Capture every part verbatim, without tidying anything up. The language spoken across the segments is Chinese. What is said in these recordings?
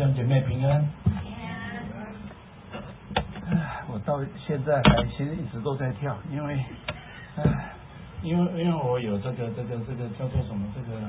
兄姐妹平安。我到现在还其实一直都在跳，因为，唉，因为因为我有这个这个这个叫做什么这个，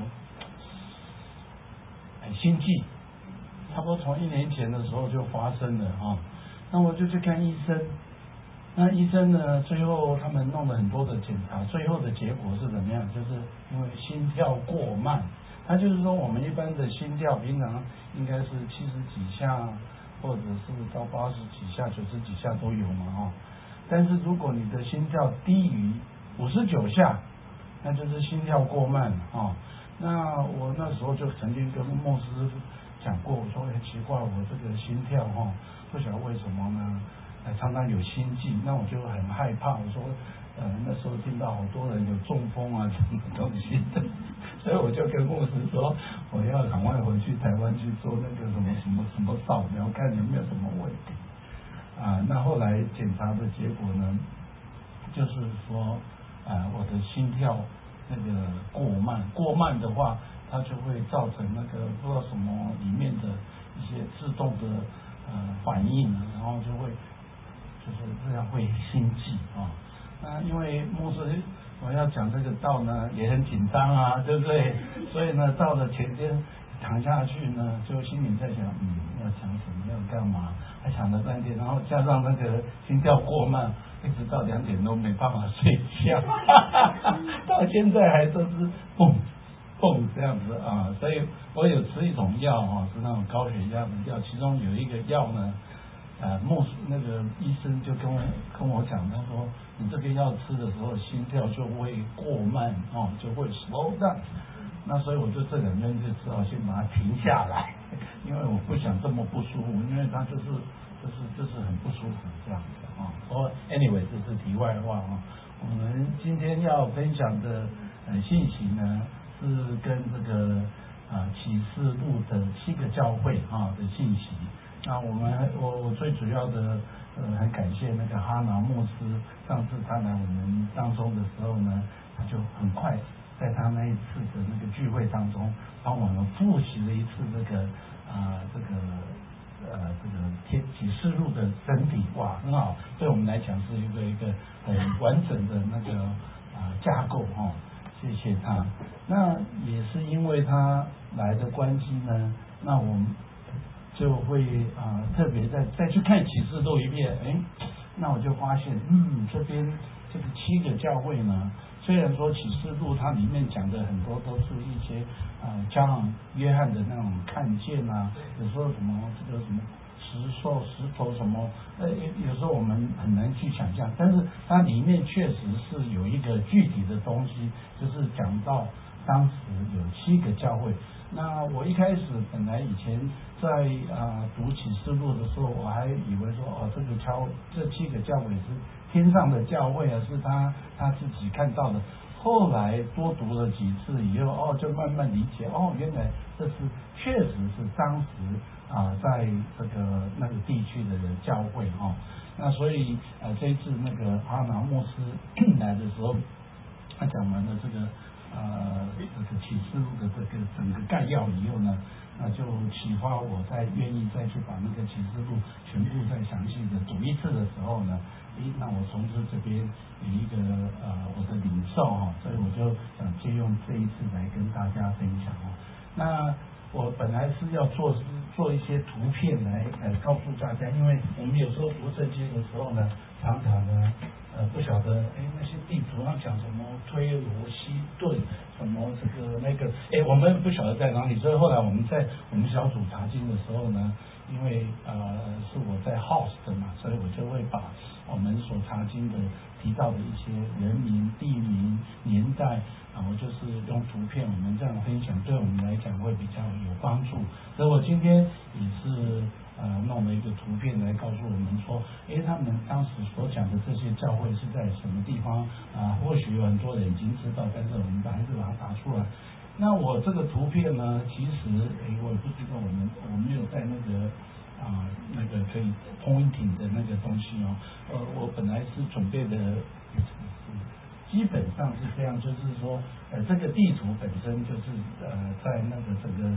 哎，心悸，差不多从一年前的时候就发生了啊。那我就去看医生，那医生呢，最后他们弄了很多的检查，最后的结果是怎么样？就是因为心跳过慢。他就是说，我们一般的心跳平常应该是七十几下，或者是到八十几下、九十几下都有嘛，哈。但是如果你的心跳低于五十九下，那就是心跳过慢啊。那我那时候就曾经跟牧师讲过，我说很奇怪，我这个心跳哈，不晓得为什么呢，常常有心悸，那我就很害怕。我说，呃，那时候听到好多人有中风啊，什么东西的。所以我就跟牧师说，我要赶快回去台湾去做那个什么什么什么扫描，看有没有什么问题啊。那后来检查的结果呢，就是说啊，我的心跳那个过慢，过慢的话，它就会造成那个不知道什么里面的一些自动的呃反应，然后就会就是这样会心悸啊。那因为牧师我要讲这个道呢，也很紧张啊，对不对？所以呢，到了前天躺下去呢，就心里在想，嗯，要讲什么，要干嘛？还想了半天，然后加上那个心跳过慢，一直到两点都没办法睡觉，到现在还都是蹦蹦这样子啊。所以我有吃一种药啊，是那种高血压的药，其中有一个药呢。呃，牧那个医生就跟我跟我讲，他说你这个药吃的时候，心跳就会过慢哦，就会 slow down。那所以我就这两天就只好先把它停下来，因为我不想这么不舒服，因为它就是就是就是很不舒服这样子啊。哦 ，anyway， 这是题外话啊。我们今天要分享的呃信息呢，是跟这个啊启示录的七个教会啊的信息。那我们我我最主要的呃很感谢那个哈拿牧师，上次他来我们当中的时候呢，他就很快在他那一次的那个聚会当中，帮我们复习了一次这个啊、呃、这个呃这个天启示录的整体，哇，很好，对我们来讲是一个一个很完整的那个啊、呃、架构哈、哦，谢谢他。那也是因为他来的关系呢，那我们。就会啊、呃、特别再再去看启示录一遍，哎，那我就发现，嗯，这边这个七个教会呢，虽然说启示录它里面讲的很多都是一些啊像约翰的那种看见啊，有时候什么这个什么石兽石头什么，呃有时候我们很难去想象，但是它里面确实是有一个具体的东西，就是讲到当时有七个教会。那我一开始本来以前在啊、呃、读启示录的时候，我还以为说哦，这个教这七个教会是天上的教会啊，是他他自己看到的。后来多读了几次以后，哦，就慢慢理解，哦，原来这是确实是当时啊、呃、在这个那个地区的教会哦。那所以呃这一次那个哈拿牧师来的时候，他讲完了这个。呃，这个启示录的这个整个概要以后呢，那就启发我再愿意再去把那个启示录全部再详细的读一次的时候呢，诶，那我从事这边有一个呃我的领受哈、哦，所以我就想借用这一次来跟大家分享哦。那我本来是要做做一些图片来呃告诉大家，因为我们有时候读圣经的时候呢，常常呢。呃，不晓得，哎，那些地图上讲什么推罗西顿，什么这个那个，哎，我们不晓得在哪里，所以后来我们在我们小组查经的时候呢，因为呃是我在 host 的嘛，所以我就会把我们所查经的提到的一些人名、地名、年代，然后就是用图片我们这样分享，对我们来讲会比较有帮助。所以我今天也是。呃，弄了一个图片来告诉我们说，哎，他们当时所讲的这些教会是在什么地方啊？或许有很多人已经知道，但是我们还是把它打出来。那我这个图片呢，其实哎，我也不知道我们我没有带那个啊那个可以 pointing 的那个东西哦。呃，我本来是准备的，基本上是这样，就是说，呃，这个地图本身就是呃在那个整个。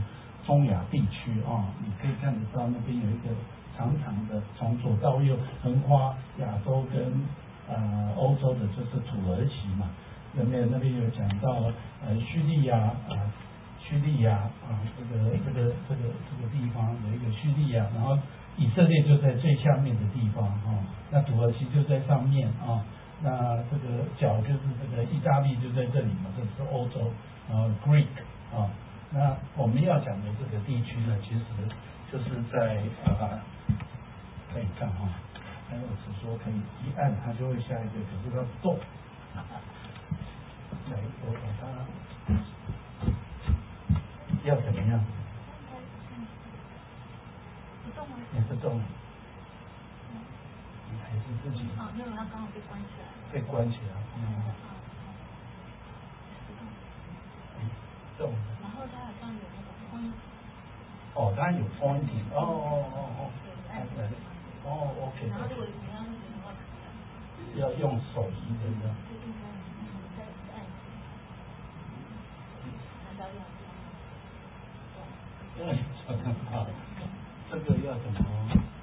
中亚地区啊，你可以看得到那边有一个长长的，从左到右横跨亚洲跟呃欧洲的，就是土耳其嘛。那边那边有讲到呃叙利亚啊，叙利亚啊，这个这个这个这个地方有一个叙利亚，然后以色列就在最下面的地方啊，那土耳其就在上面啊，那这个角就是这个意大利就在这里嘛，这是欧洲，然后 Greek 啊，那我们要讲的这个地区呢，其实就是在啊，可以看哈，还有是说可以一按它就会下一个，可是它不动。来，我把它要怎么样？ 不动吗？ 也不动。你还是自己。 哦，因为它刚好被关起来。 被关起来。嗯。 不动。动。然后它好像有那个 point。 哦，它有 pointing。哦哦哦哦。 对， 哦 ，OK。 然后如果你要移的话， 要用手移的呢。对，好，这个要怎么？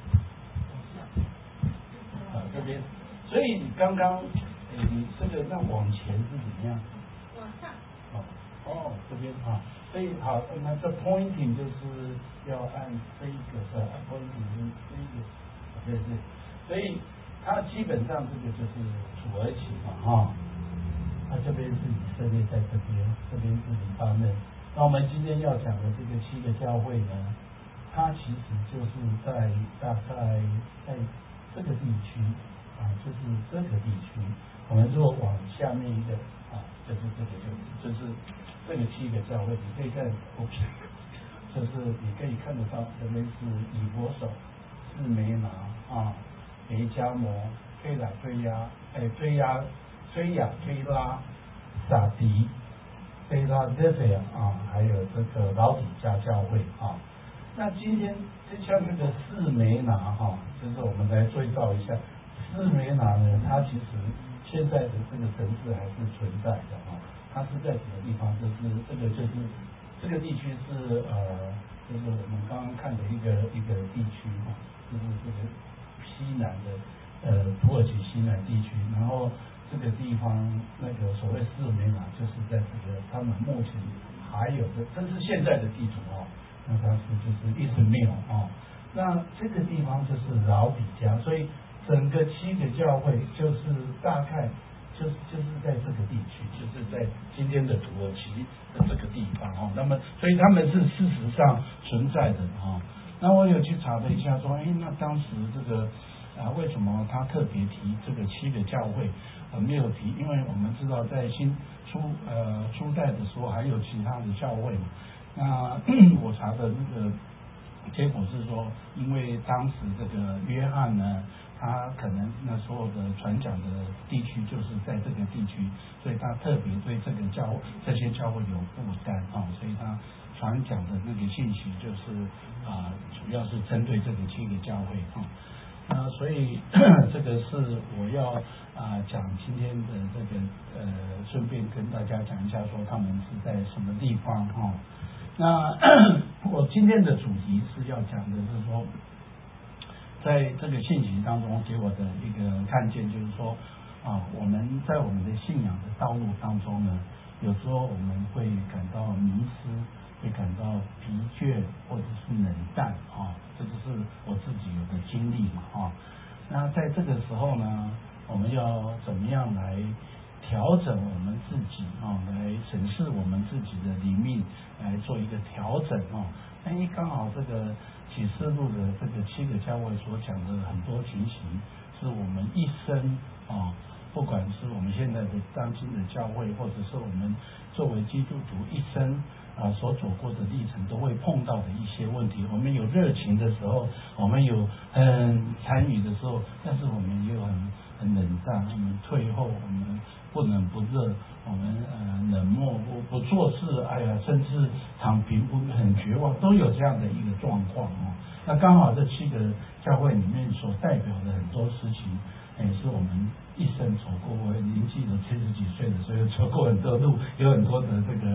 啊，这边，所以你刚刚，呃，你这个那往前是怎么样？ 往上。 哦，哦，这边啊，所以好，那这 pointing 就是要按这一个是 pointing 是这一个，对对，所以它基本上这个就是土耳其嘛，哈，那这边是以色列在这边，这边是黎巴嫩。那我们今天要讲的这个七个教会呢，它其实就是在大概在这个地区啊，就是这个地区。我们如果往下面一个啊，就是这个就就是这个七个教会，你可以看，就是你可以看得到这边是以弗所、士梅拿啊、培加摩、菲拉推亚、哎推亚、推亚推拉、撒迪。菲拉德菲亚啊，还有这个老底嘉教会啊。那今天就像这个士梅拿哈，就是我们来对照一下，士梅拿呢，它其实现在的这个城市还是存在的哈。它是在什么地方？就是这个就是这个地区是呃，就是我们刚刚看的一个一个地区哈，就是这个西南的呃土耳其西南地区，然后。这个地方那个所谓士梅拿，就是在这个他们目前还有的，这是现在的地图哦，那它是就是一直没有哦。那这个地方就是老底家，所以整个七个教会就是大概就是就是在这个地区，就是在今天的土耳其的这个地方哦。那么所以他们是事实上存在的哦。那我有去查了一下说，哎，那当时这个啊为什么他特别提这个七个教会？呃，没有提，因为我们知道在新初呃初代的时候还有其他的教会嘛。那我查的那个结果是说，因为当时这个约翰呢，他可能那时候的传讲的地区就是在这个地区，所以他特别对这个教这些教会有负担啊，所以他传讲的那个信息就是啊、呃，主要是针对这个七个教会啊。那所以这个是我要啊、呃、讲今天的这个呃，顺便跟大家讲一下，说他们是在什么地方哈、哦。那我今天的主题是要讲的是说，在这个信息当中给我的一个看见，就是说啊，我们在我们的信仰的道路当中呢，有时候我们会感到迷失。会感到疲倦或者是冷淡啊，这就是我自己有的经历嘛啊。那在这个时候呢，我们要怎么样来调整我们自己啊，来审视我们自己的里面，来做一个调整啊。那因为刚好这个启示录的这个七个教会所讲的很多情形，是我们一生啊。不管是我们现在的当今的教会，或者是我们作为基督徒一生啊所走过的历程，都会碰到的一些问题。我们有热情的时候，我们有嗯参与的时候，但是我们也有很很冷淡，我们退后，我们不冷不热，我们呃冷漠不不做事，哎呀，甚至躺平不很绝望，都有这样的一个状况哦。那刚好这七个教会里面所代表的很多事情。也是我们一生走过，我年纪都七十几岁的，所以走过很多路，有很多的这个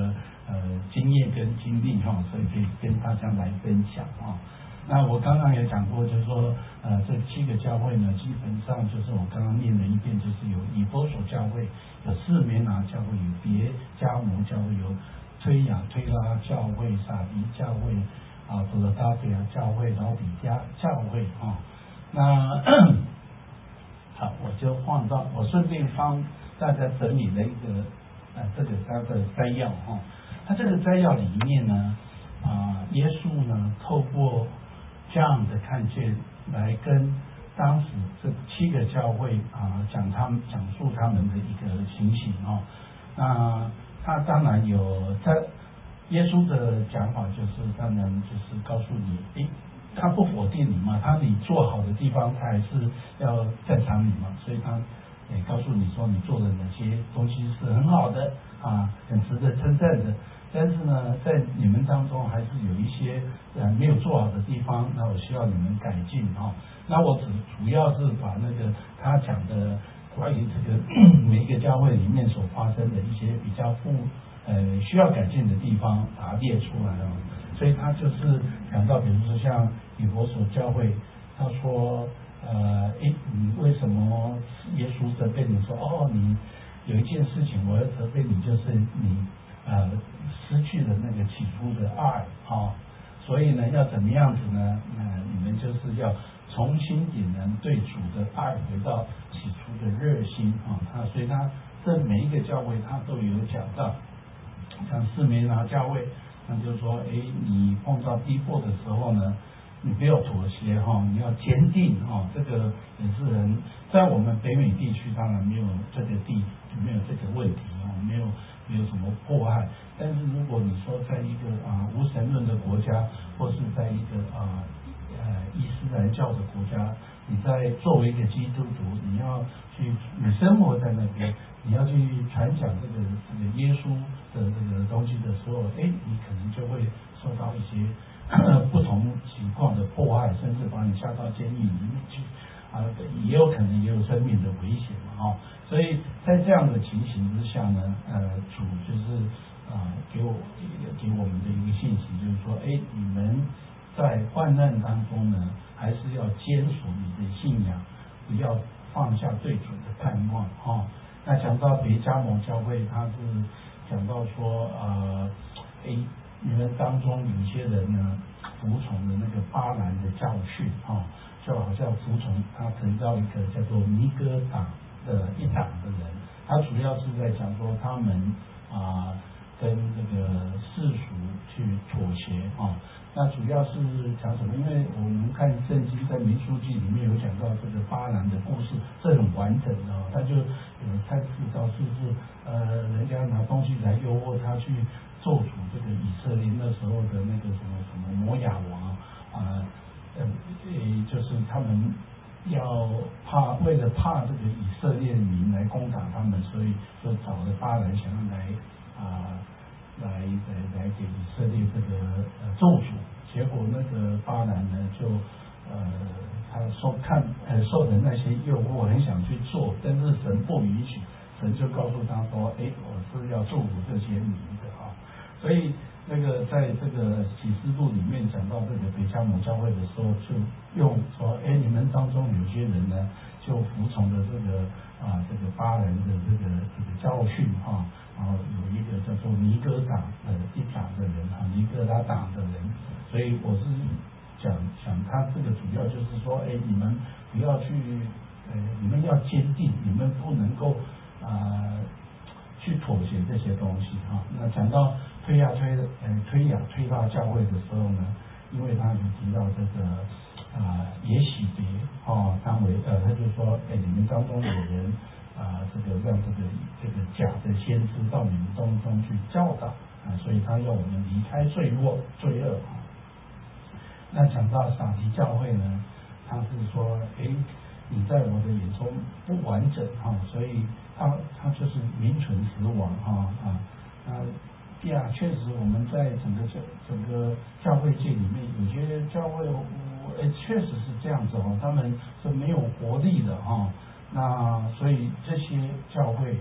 呃经验跟经历哈，所以可以跟大家来分享啊。那我刚刚也讲过，就是说呃这七个教会呢，基本上就是我刚刚念了一遍，就是有以弗所教会，有士每拿教会，有别迦摩教会，有推雅推拉教会、撒狄教会啊、弗罗达菲亚教会、老底嘉教会啊。那好，我就放到我顺便帮大家整理了一个呃这个它的摘要哈、哦。它这个摘要里面呢啊、呃，耶稣呢透过这样的看见来跟当时这七个教会啊、呃、讲他们讲述他们的一个情形哦。那他当然有在耶稣的讲法就是当然就是告诉你，诶。他不否定你嘛，他你做好的地方，他还是要赞赏你嘛，所以他也告诉你说你做的哪些东西是很好的啊，很值得称赞的。但是呢，在你们当中还是有一些呃没有做好的地方，那我需要你们改进啊。那我只主要是把那个他讲的关于这个每一个教会里面所发生的一些比较不呃需要改进的地方，把它列出来了。所以他就是讲到，比如说像以弗所教会，他说，呃，诶，你为什么耶稣责备你说，哦，你有一件事情我要责备你，就是你呃失去了那个起初的爱啊、哦，所以呢，要怎么样子呢？那、呃、你们就是要重新点燃对主的爱，回到起初的热心啊、哦。啊，所以他这每一个教会他都有讲到，像士每拿教会。那就是说，哎，你碰到逼迫的时候呢，你不要妥协哈，你要坚定哈。这个也是很，在我们北美地区当然没有这个地没有这个问题啊，没有没有什么迫害。但是如果你说在一个啊、呃、无神论的国家，或是在一个啊 呃, 呃伊斯兰教的国家，你在作为一个基督徒，你要去你生活在那边。你要去传讲这个这个耶稣的这个东西的时候，哎，你可能就会受到一些不同情况的迫害，甚至把你下到监狱里面去啊，也有可能也有生命的危险嘛，哈、哦。所以在这样的情形之下呢，呃，主就是啊、呃、给我给我们的一个信息，就是说，哎，你们在患难当中呢，还是要坚守你的信仰，不要放下对主的盼望，哈、哦。那讲到别迦摩教会，他是讲到说，呃，哎，你们当中有些人呢，服从的那个巴兰的教训啊、哦，就好像服从他提到一个叫做尼哥党的一党的人，他主要是在讲说他们啊、呃、跟这个世俗去妥协啊。哦，那主要是讲什么？因为我们看圣经在民数记里面有讲到这个巴兰的故事，这很完整的、哦，他就有探视到是不是呃人家拿东西来诱惑他去咒诅这个以色列那时候的那个什么什么摩亚王啊，呃呃就是他们要怕为了怕这个以色列民来攻打他们，所以就找了巴兰想要来啊。呃来来来给以色列这个呃咒诅，结果那个巴兰呢就呃他受看呃受的那些诱惑，很想去做，但是神不允许，神就告诉他说，哎，我是要祝福这些民的啊。所以那个在这个启示录里面讲到这个别迦摩教会的时候，就用说，哎，你们当中有些人呢就服从了这个啊这个巴兰的这个这个教训啊。然后有一个叫做尼哥党的一党的人啊，尼哥拉党的人，所以我是讲讲他这个主要就是说，哎，你们不要去，呃，你们要坚定，你们不能够啊、呃、去妥协这些东西啊。那讲到推亚推呃推亚推拉教会的时候呢，因为他有提到这个啊、呃、也许别哦，当为呃他就说，哎，你们当中有人。啊，这个让这个这个假的先知到你们当中去教导啊，所以他要我们离开罪恶罪恶啊。那讲到撒狄教会呢，他是说，哎，你在我的眼中不完整哈、啊，所以他他就是名存实亡哈啊啊呀，确实我们在整个教整个教会界里面，有些教会我哎确实是这样子哦，他们是没有活力的哈。啊那所以这些教会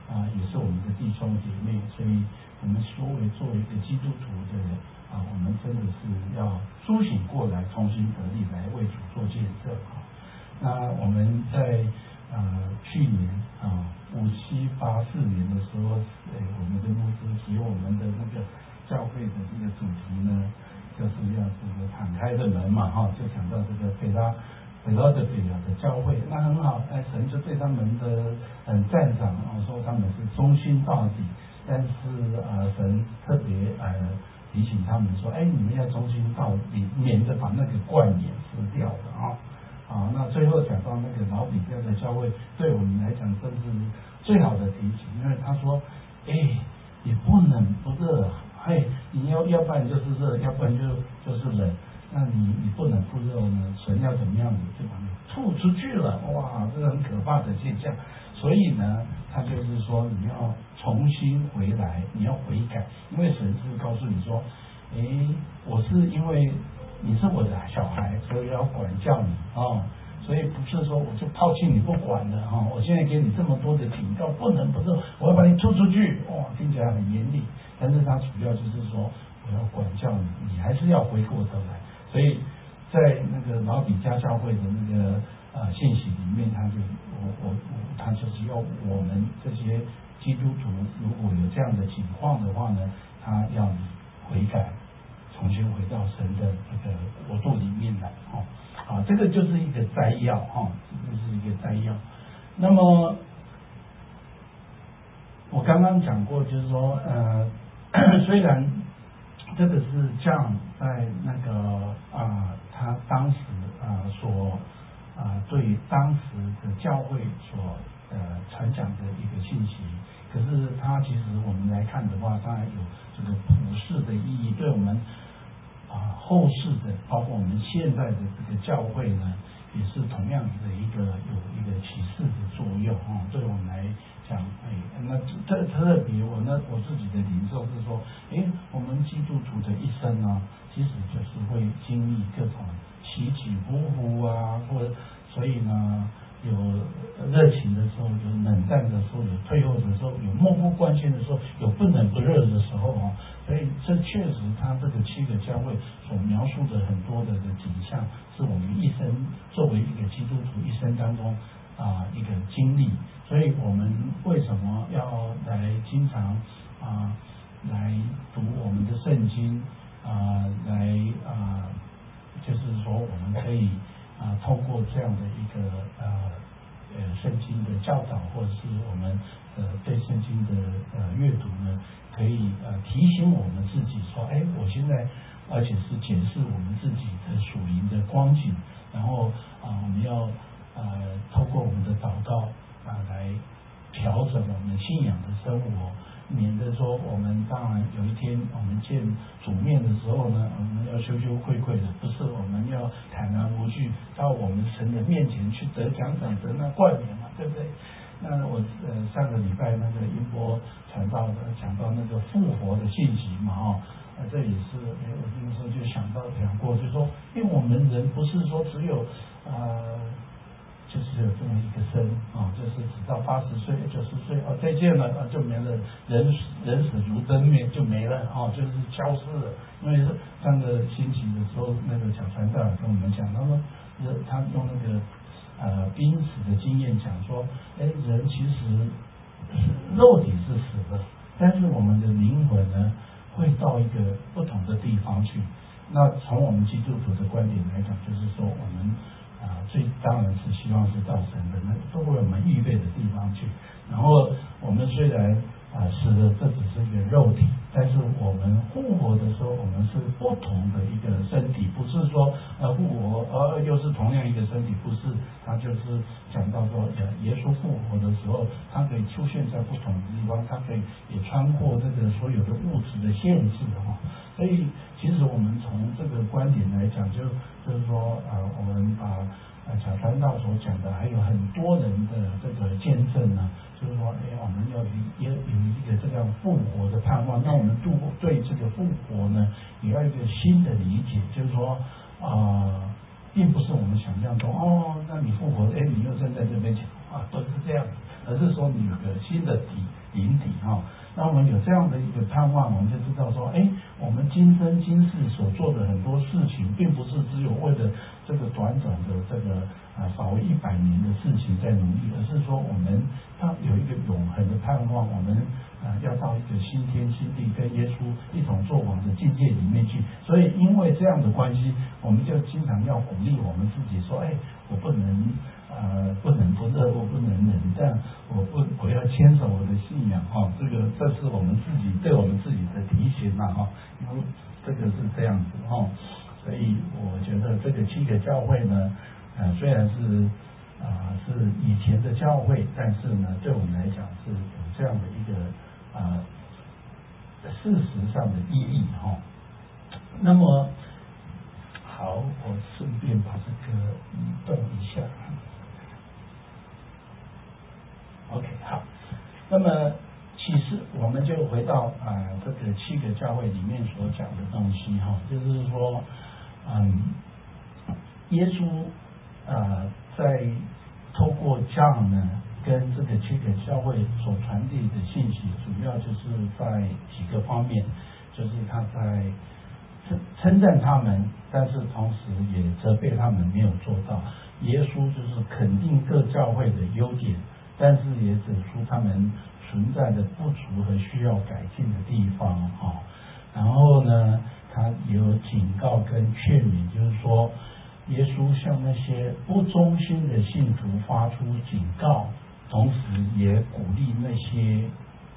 啊，也是我们的弟兄姐妹，所以我们所谓作为一个基督徒的啊，我们真的是要苏醒过来，重新得力来为主做见证啊。那我们在呃去年啊五七八四年的时候，哎，我们的牧师使用我们的那个教会的这个主题呢，就是要这个敞开的门嘛哈，就讲到这个菲拉。菲拉的菲亚的教会，那很好，哎，神就对他们的很赞赏，然后说他们是忠心到底，但是呃，神特别呃提醒他们说，哎，你们要忠心到底，免得把那个冠冕撕掉了啊。啊，那最后讲到那个老比加的教会，对我们来讲真是最好的提醒，因为他说，哎，也不冷不热，嘿，你要要不然就是热，要不然就就是冷。那你你不冷不热呢？神要怎么样子就把你吐出去了？哇，这是很可怕的现象。所以呢，他就是说你要重新回来，你要悔改，因为神是告诉你说，诶，我是因为你是我的小孩，所以要管教你啊、哦。所以不是说我就抛弃你不管了哈、哦。我现在给你这么多的警告，不能不热，我要把你吐出去。哇，听起来很严厉，但是他主要就是说我要管教你，你还是要回过头来。所以在那个老比加教会的那个呃信息里面，他就我我我他就是要我们这些基督徒，如果有这样的情况的话呢，他要你悔改，重新回到神的这个国度里面来哦。啊，这个就是一个摘要哈，这就是一个摘要。那么我刚刚讲过，就是说呃，虽然这个是这样，在那个啊、呃，他当时啊、呃、所啊、呃、对当时的教会所呃传讲的一个信息，可是他其实我们来看的话，当然有这个普世的意义，对我们啊、呃、后世的，包括我们现在的这个教会呢，也是同样的一个有一个启示的作用啊、哦，对我们来讲，哎，那特特别我呢我自己的领受是说，哎，我们基督徒的一生呢，其实就是会经历各种起起伏伏啊，或者所以呢，有热情的时候，有冷淡的时候，有退后的时候，有漠不关心的时候，有不冷不热的时候啊。所以这确实，他这个七个教会所描述的很多的的景象，是我们一生作为一个基督徒一生当中啊、呃、一个经历。所以我们为什么要来经常啊、呃、来读我们的圣经啊、呃、来啊、呃、就是说我们可以啊、呃、透过这样的一个呃呃圣经的教导，或者是我们呃对圣经的呃阅读呢，可以呃提醒我们自己说，哎，我现在而且是检视我们自己的属灵的光景，然后啊、呃、我们要呃透过我们的祷告啊、呃、来调整我们信仰的生活，免得说我们当然有一天我们见主面的时候呢，我们要羞羞愧愧的，不是我们要坦然无惧到我们神的面前去得奖赏得那冠冕嘛，对不对？那我呃上个礼拜那个英波传道的讲到那个复活的信息嘛哈、哦，呃这也是哎我那个时候就想到讲过，就说因为我们人不是说只有呃就是有这么一个生啊、哦，就是直到八十岁九十岁哦再见了啊就没了，人人死如灯灭就没了啊、哦，就是消失了。因为上个星期的时候，那个小传道跟我们讲，他说他用那个。呃，濒死的经验讲说，哎，人其实肉体是死的，但是我们的灵魂呢，会到一个不同的地方去。那从我们基督徒的观点来讲，就是说我们啊、呃，最当然是希望是到神的那都为我们预备的地方去。然后我们虽然啊死的这只是一个肉体，但是我们复活的时候，我们是不同的一个身体，不是说呃复活而、呃、又是同样一个身体，不是。他就是讲到说，呃，耶稣复活的时候，他可以出现在不同的地方，他可以也穿过这个所有的物质的限制哈、哦。所以其实我们从这个观点来讲，就就是说啊、呃，我们把呃小传道所讲的，还有很多人的这个见证呢，就是说，哎，我们要有也有一个这样复活的盼望，那我们度对这个复活呢，也要一个新的理解，就是说啊。呃并不是我们想象中哦，那你复活，哎，你又站在这边讲啊，不是这样， 而是说你有个新的底营底哈。那我们有这样的一个盼望，我们就知道说，哎，我们今生今世所做的很多事情，并不是只有为了这个短短的这个啊少为一百年的事情在努力，而是说我们他有一个永恒的盼望，我们啊要到一个新天新地，跟耶稣一同作王的境界里面去。所以因为这样的关系，我们就经常要鼓励我们自己说，哎，我不能。呃，不能不热，我不能冷淡，我不，我要坚守我的信仰哈、哦。这个，这是我们自己对我们自己的提醒呐哈。因为这个是这样子哈、哦，所以我觉得这个七个教会呢，呃，虽然是啊、呃、是以前的教会，但是呢，对我们来讲是有这样的一个啊、呃、事实上的意义哈、哦。那么好，我顺便把这个移动一下。OK， 好，那么其实我们就回到啊、呃、这个七个教会里面所讲的东西哈，就是说，嗯，耶稣啊、呃、在透过 John 呢跟这个七个教会所传递的信息，主要就是在几个方面，就是他在称称赞他们，但是同时也责备他们没有做到。耶稣就是肯定各教会的优点。但是也指出他们存在的不足和需要改进的地方哈、哦，然后呢，他有警告跟劝勉，就是说，耶稣向那些不忠心的信徒发出警告，同时也鼓励那些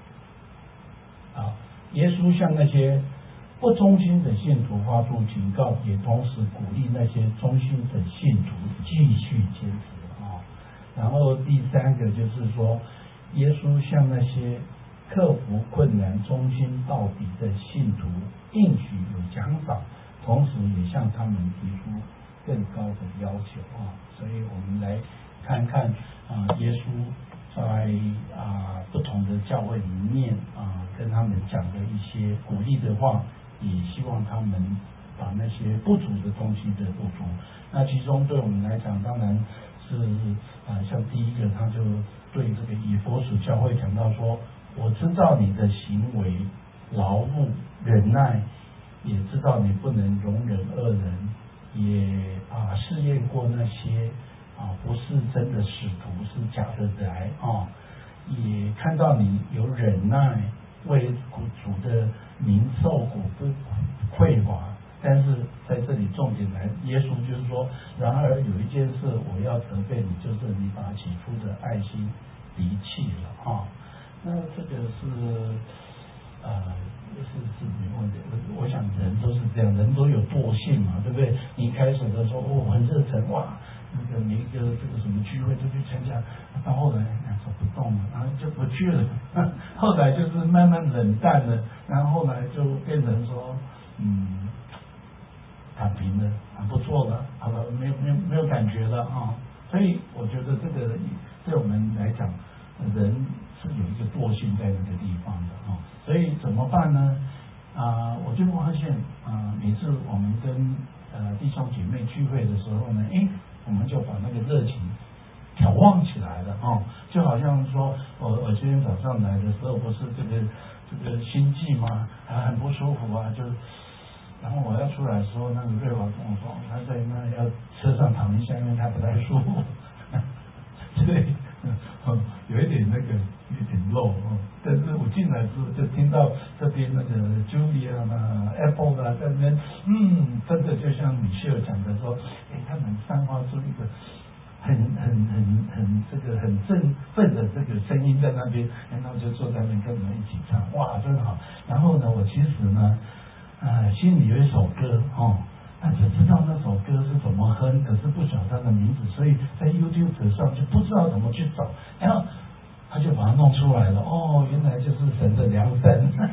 啊，耶稣向那些不忠心的信徒发出警告，也同时鼓励那些忠心的信徒继续坚持。然后第三个就是说，耶稣向那些克服困难、忠心到底的信徒应许有奖赏，同时也向他们提出更高的要求啊。所以我们来看看啊，耶稣在啊不同的教会里面啊跟他们讲的一些鼓励的话，也希望他们把那些不足的东西的补足。那其中对我们来讲，当然是啊、呃，像第一个，他就对这个以弗所教会讲到说，我知道你的行为劳碌忍耐，也知道你不能容忍恶人，也啊试验过那些啊不是真的使徒，是假的来啊，也看到你有忍耐，为主的民受苦不匮乏。但是在这里重点来，耶稣就是说，然而有一件事我要责备你，就是你把起初的爱心离弃了啊。那这个是呃是是没问题，我我想人都是这样，人都有惰性嘛，对不对？你一开始的时候哦很热忱哇，那个每一个这个什么聚会都去参加，到后来走不动了，然后就不去了，后来就是慢慢冷淡了，然后后来就变成说嗯。躺平了，啊，不做了，好了，没有没有没有感觉了啊，所以我觉得这个对我们来讲，人是有一个惰性在那个地方的啊，所以怎么办呢？啊，我就发现啊，每次我们跟呃弟兄姐妹聚会的时候呢，哎，我们就把那个热情挑旺起来了啊，就好像说我我今天早上来的时候，不是这个这个心悸吗？啊，很不舒服啊，就。然后我要出来的时候，那个瑞华跟我说，他在那要车上躺一下，因为他不太舒服。对，嗯，有一点那个有点漏哦。但是我进来之后就听到这边那个 Julia 啊、Apple 啊在那边，嗯，真的就像米歇尔讲的说，哎，他们散发出一个很很很很这个很振奋的这个声音在那边，然后就坐在那边跟我们一起唱，哇，真好。然后呢，我其实呢。啊，心里有一首歌哦，那只知道那首歌是怎么哼，可是不晓得它的名字，所以在 YouTube 上就不知道怎么去找，然后他就把它弄出来了。哦，原来就是神的良善，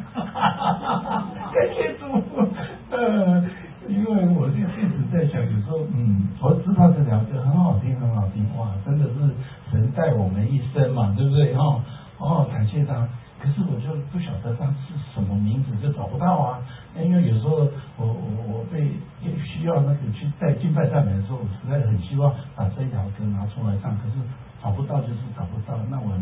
感谢主。呃，因为我就一直在想，有时候嗯，我知道这条歌很好听，很好听，哇，真的是神带我们一生嘛，对不对？哦，哦，感谢他。可是我就不晓得它是什么名字，就找不到啊。因为有时候我我我被需要那个去在敬拜赞美的时候，我实在很希望把这一条歌拿出来唱，可是找不到就是找不到。那我没有机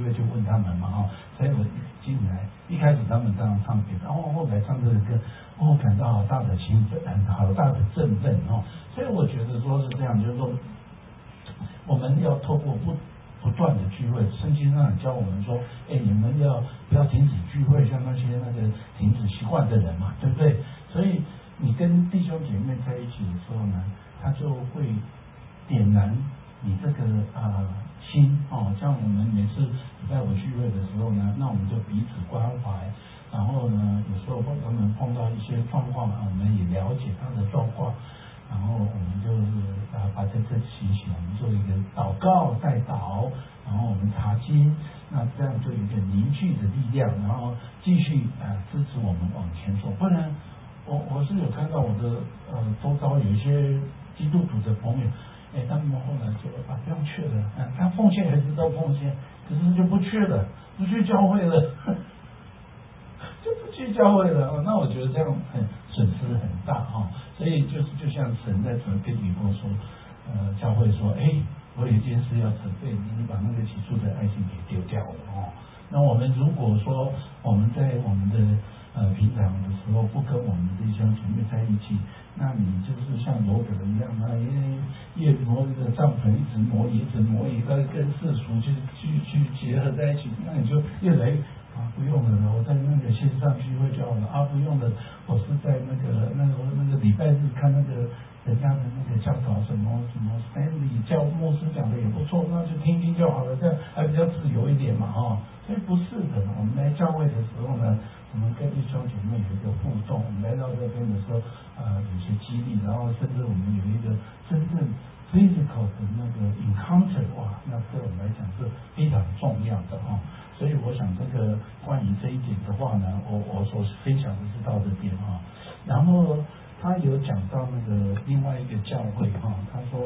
会就问他们嘛哈，所以我进来一开始他们这样唱歌，然后后来唱这个歌，我感到好大的兴奋，好大的振奋哦，所以我觉得说是这样，就是说我们要透过不不断的聚会，圣经上教我们说，哎，你们要不要停止聚会，像那些那个停止习惯的人嘛，对不对？所以你跟弟兄姐妹在一起的时候呢，他就会点燃你这个啊、呃、心哦，像我们每次在我聚会的时候呢，那我们就彼此关怀，然后呢，有时候他们碰到一些状况啊，我们也了解他的状况，然后我们就是啊把这个情形，我们做一个祷告代祷，然后我们查经，那这样就有一个凝聚的力量，然后继续啊支持我们往前走，不然我我是有看到我的呃周遭有一些基督徒的朋友。哎，他们后来说啊，不用去了，啊，他奉献还是都奉献，可是就不去了，不去教会了，呵呵就不去教会了。哦，那我觉得这样很损失很大哈、哦。所以就是就像神在准备以后说，呃，教会说，哎，我有一件事要准备你，你把那个起初的爱心给丢掉了哦。那我们如果说我们在我们的呃平常的时候不跟我们的弟兄姐妹在一起，那你就是像罗德一样啊，因为越挪一个帐篷，一直挪移，一直挪移，到跟世俗去去去结合在一起，那你就越来越啊不用了，我在那个线上聚会就好了啊，不用了，我是在那个那个那个礼拜日看那个人家的那个教导什么什么 Stanley 教牧师讲的也不错，那就听听就好了，这样还比较自由一点嘛哈、哦。所以不是的，我们来教会的时候呢，我们跟弟兄姐妹有一个互动，我们来到这边的时候，呃，有些激励，然后甚至我们有一个真正 physical 的那个 encounter， 哇，那对我们来讲是非常重要的哈、哦。所以我想这个关于这一点的话呢，我我所分享的是到这边哈、哦。然后他有讲到那个另外一个教会哈、哦，他说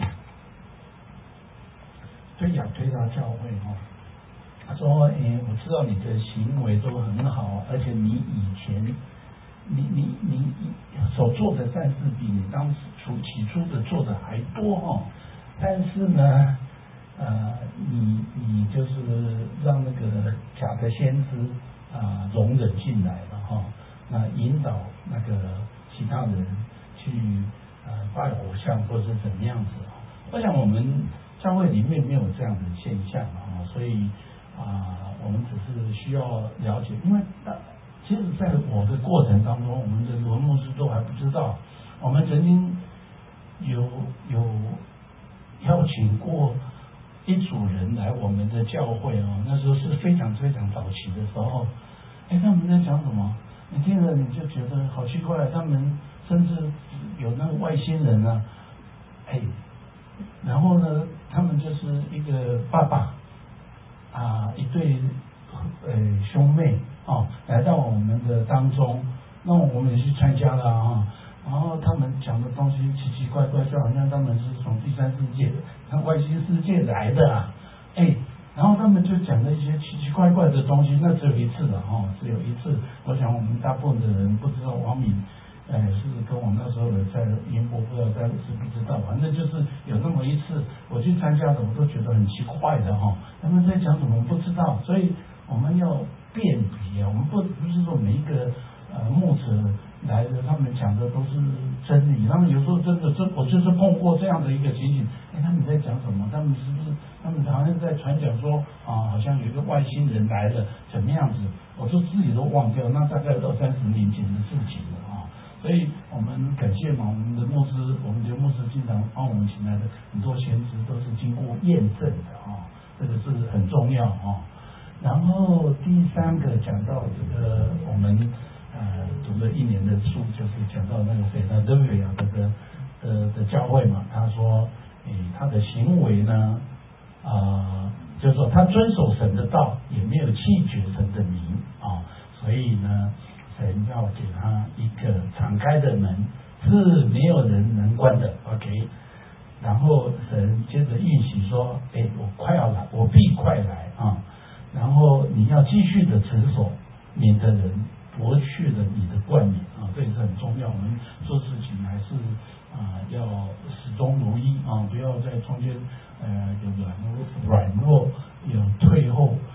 推雅推到教会哈、哦。他说：“诶，我知道你的行为都很好，而且你以前，你你你所做的善事比你当时初起初的做的还多哦。但是呢，呃，你你就是让那个假的先知啊、呃、容忍进来了哈、哦，那引导那个其他人去呃拜偶像或是怎么样子。我想我们教会里面没有这样的现象啊、哦，所以。”啊，我们只是需要了解，因为其实在我的过程当中，我们的罗牧师都还不知道，我们曾经有有邀请过一组人来我们的教会哦，那时候是非常非常早期的时候，哎，他们在讲什么？你听了你就觉得好奇怪，他们甚至有那个外星人啊，哎，然后呢，他们就是一个爸爸。啊，一对呃兄妹哦，来到我们的当中，那我们也去参加了啊。然后他们讲的东西奇奇怪怪，就好像他们是从第三世界、从外星世界来的啊，哎，然后他们就讲了一些奇奇怪怪的东西，那只有一次了哦，只有一次。我想我们大部分的人不知道王敏。哎，是跟我那时候的在英国，不知道在知不知道，反正就是有那么一次，我去参加的，我都觉得很奇怪的哈、哦。他们在讲什么，我不知道，所以我们要辨别，我们不不是说每一个呃牧者来的，他们讲的都是真理，他们有时候真的真，我就是碰过这样的一个情形，哎，他们在讲什么？他们是不是他们好像在传讲说啊，好像有一个外星人来了，怎么样子？我就自己都忘掉，那大概二三十年前的事情了啊。所以我们感谢嘛，我们的牧师，我们的牧师经常帮我们请来的很多先知都是经过验证的啊、哦，这个是很重要啊、哦。然后第三个讲到这个我们呃读了一年的书，就是讲到那个谁呢，德维亚这个呃的教会嘛，他说，诶，他的行为呢，啊、呃，就是说他遵守神的道，也没有弃绝神的名啊、哦，所以呢。神要给他一个敞开的门，是没有人能关的 ，OK。然后神接着应许说：“哎，我快要来，我必快来啊！然后你要继续的持守，免得人夺去了你的冠冕啊！这也是很重要。我们做事情还是啊、呃、要始终如一啊，不要在中间呃有软弱、软弱有退后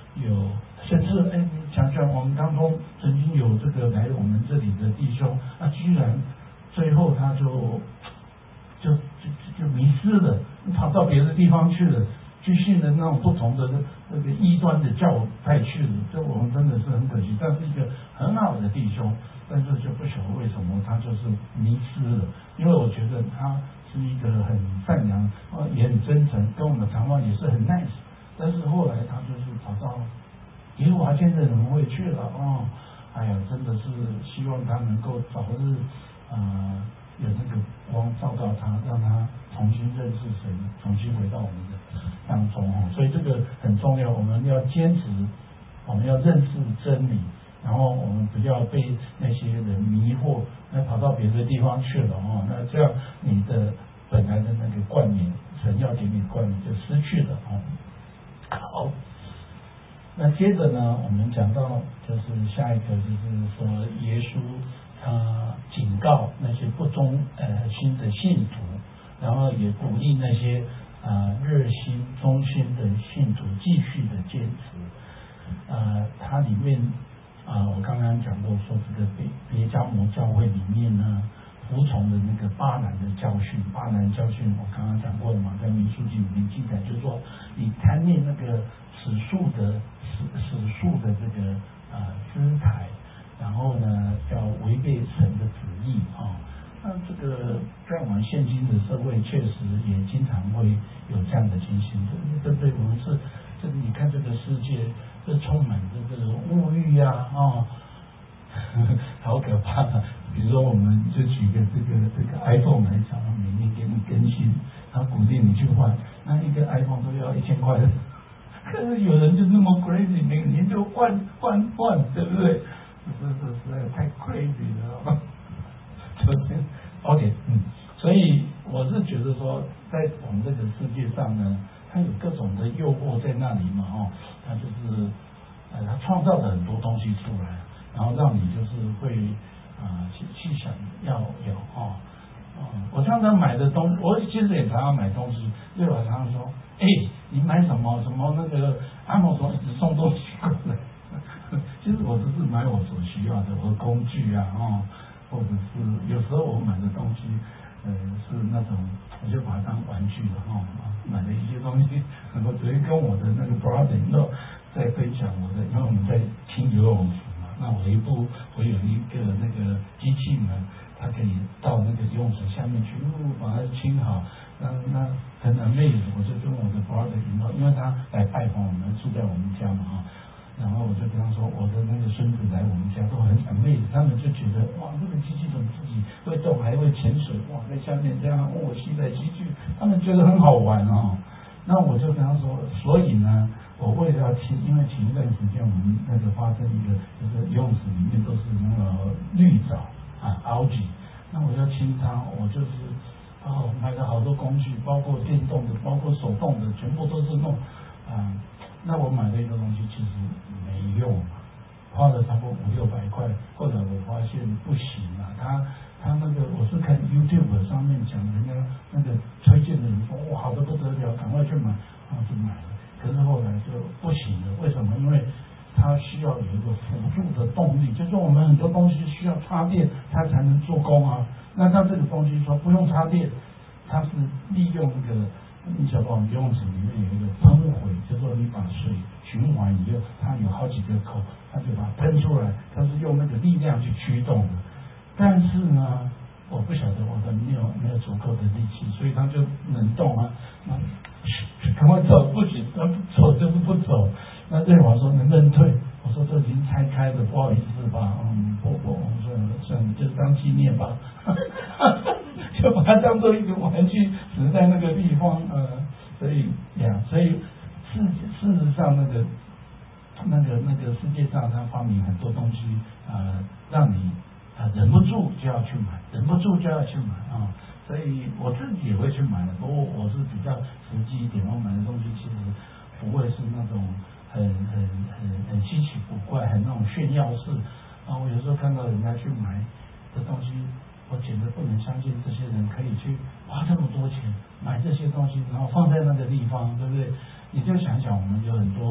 这里的弟兄，啊，居然最后他就就就就迷失了，跑到别的地方去了，去信了那种不同的那个异端的教派去了。这我们真的是很可惜，但是一个很好的弟兄，但是就不晓得为什么他就是迷失了。因为我觉得他是一个很善良，呃，也很真诚，跟我们谈话也是很 nice。但是后来他就是跑到耶和华见证人会去了哦，哎呀，真的是希望他能够早日呃有那个光照到他，让他重新认识神，重新回到我们的当中哦。所以这个很重要，我们要坚持，我们要认识真理，然后我们不要被那些人迷惑，那跑到别的地方去了哦。那这样你的本来的那个冠冕，神要给你冠冕就失去了哦。好，那接着呢，我们讲到就是下一个，就是说耶稣他警告那些不忠呃心的信徒，然后也鼓励那些啊、呃、热心忠心的信徒继续的坚持。呃，它里面啊、呃，我刚刚讲过说这个别别迦摩教会里面呢，服从的那个巴兰的教训，巴兰教训我刚刚讲过了嘛，在民数记里面记载，就是说你贪恋那个史数的史史数的这个呃资财，然后呢要违背神的旨意啊、哦。那这个在我们现今的社会，确实也经常会有这样的情形，对不对？我们是这个你看这个世界，这充满着这种物欲呀、啊，哦好可怕！比如说，我们就举个这个这个 iPhone 来讲，每年给你更新，然后鼓励你去换，那一个 iPhone 都要一千块的。可是有人就那么 crazy， 每年就换换换，对不对？这这实在太 crazy 了。OK， 嗯，所以我是觉得说，在我们这个世界上呢，它有各种的诱惑在那里嘛，哦，它就是呃，它创造了很多东西出来。然后让你就是会啊、呃、去去想要有哦，嗯，我常常买的东西，我其实也常常买东西，对我常常说，哎，你买什么什么那个按摩说一直送东西过来，其实我只是买我所需要的，我的工具啊，哦，或者是有时候我买的东西，呃，是那种我就把它当玩具了哦，买了一些东西，我昨天跟我的那个 brother 在分享我的，因为我们在清游泳池嘛，那我一部我有一个那个机器呢，它可以到那个游泳池下面去，哦，把它清好，那那很 amazed， 我就跟我的 brother 因为他来拜访我们，住在我们家嘛哈，然后我就跟他说，我的那个孙子来我们家都很 amazed， 他们就觉得哇，这个机器怎么自己会动，还会潜水，哇，在下面这样哦吸来吸去，他们觉得很好玩哦。那我就跟他说，所以呢，我为了要清，因为前一段时间我们那个发生一个，就是游泳池里面都是那个绿藻啊 algae， 那我要清它，我就是哦买了好多工具，包括电动的，包括手动的，全部都是弄啊。那我买了一个东西，其实没用嘛，花了差不多五六百块，后来我发现不行啊，它。他那个我是看 YouTube 上面讲，人家那个推荐的人说哇好的不得了，赶快去买，然后就买了。可是后来就不行了，为什么？因为它需要有一个辅助的动力，就是我们很多东西需要插电，它才能做工啊。那它这个东西说不用插电，它是利用那个，你晓得我们游泳池里面有一个喷回，就是说你把水循环以后，它有好几个口，它就把它喷出来，它是用那个力量去驱动的。但是呢，我不晓得我的没有没有足够的力气，所以他就能动啊，那赶快走不行，他不走就是不走。那对我说能不能退？我说这已经拆开了，不好意思吧，嗯，不不，我说算了，就当纪念吧，就把它当做一个玩具，只是在那个地方，呃，所以呀，所以事事实上那个那个那个世界上，他发明很多东西，呃，让你。啊，忍不住就要去买，忍不住就要去买啊！所以我自己也会去买的，不过我是比较实际一点，我买的东西其实不会是那种很很很很稀奇古怪、很那种炫耀式啊。我有时候看到人家去买的东西，我简直不能相信这些人可以去花这么多钱买这些东西，然后放在那个地方，对不对？你就想想，我们有很多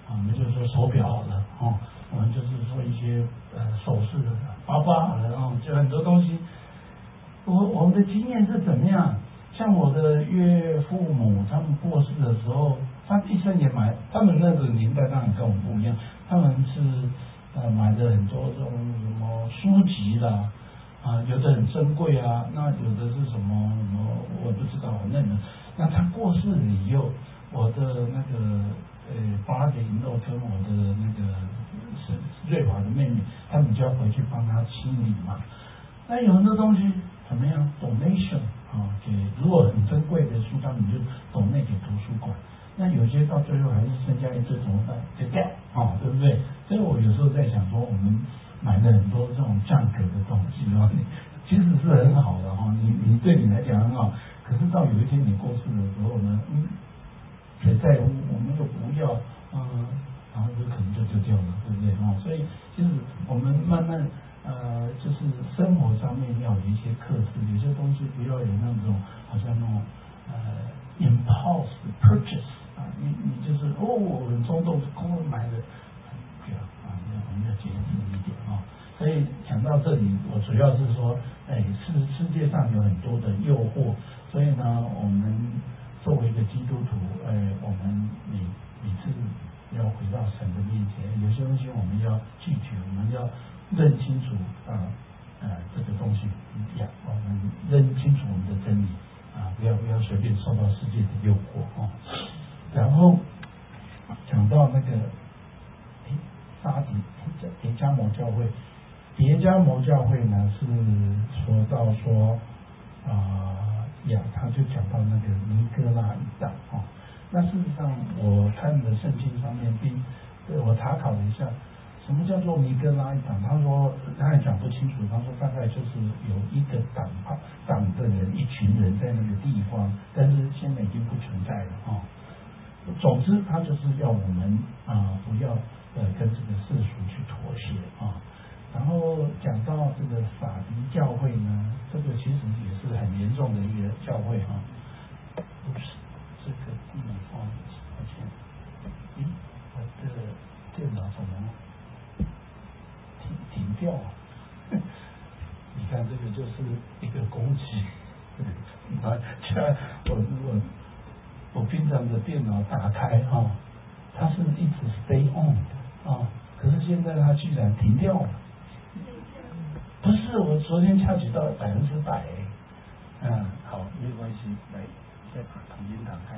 啊，我们就是说手表好了哦，我们就是说一些呃首饰的包包好了哦，就很多东西。我我们的经验是怎么样？像我的岳父母他们过世的时候，他一生也买，他们那个年代当然跟我们不一样，他们是呃买的很多这种什么书籍啦，啊，有的很珍贵啊，那有的是什么什么我不知道，反正呢，那他过世了以后，我的那个呃八零后跟我的那个是瑞华的妹妹，他们就要回去帮他清理嘛。那有很多东西怎么样 ？donation 啊，给如果很珍贵的书，他们就 donate 给图书馆。那有些到最后还是剩下一堆怎么办？就掉啊，对不对？所以我有时候在想说，我们买了很多这种junk的东西啊，其实是很好的哈，你你对你来讲很好，可是到有一天你过世的时候呢，嗯，谁在乎？我们又不要，嗯，然后就可能就丢掉了，对不对啊？所以其实我们慢慢。呃，就是生活上面要有一些克制，有些东西不要有那种好像那种呃 impulse purchase 啊，你你就是哦，我很冲动，空买的，不要啊，我们要节制一点啊。所以讲到这里，我主要是说，哎，世世界上有很多的诱惑，所以呢，我们作为一个基督徒，哎，我们每每次要回到神的面前，有些东西我们要拒绝，我们要。认清楚啊，呃，这个东西呀，我们认清楚我们的真理啊，不要不要随便受到世界的诱惑哦。然后讲到那个，哎，沙迪别加摩教会，别加摩教会呢是说到说啊、呃、呀，他就讲到那个尼哥拉一党哦。那事实上，我看的圣经上面并，我查考了一下。什么叫做尼哥拉一党？他说他还讲不清楚。他说大概就是有一个党派党的人，一群人在那个地方，但是现在已经不存在了啊、哦。总之，他就是要我们啊、呃、不要呃跟这个世俗去妥协啊、哦。然后讲到这个撒迪教会呢，这个其实也是很严重的一个教会哈、哦。不是这个地方，抱歉，咦，我的电脑怎么？停停掉，你看这个就是一个攻击。啊，现在我我我平常的电脑打开哈、哦，它是一直 stay on 的啊、哦，可是现在它居然停掉了。不是，我昨天掐取到百分之百。嗯，好，没关系，来再把重新打开。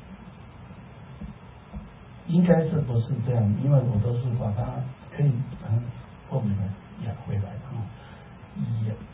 应该是不是这样？因为我都是把它可以嗯后面的压回来啊。一、嗯，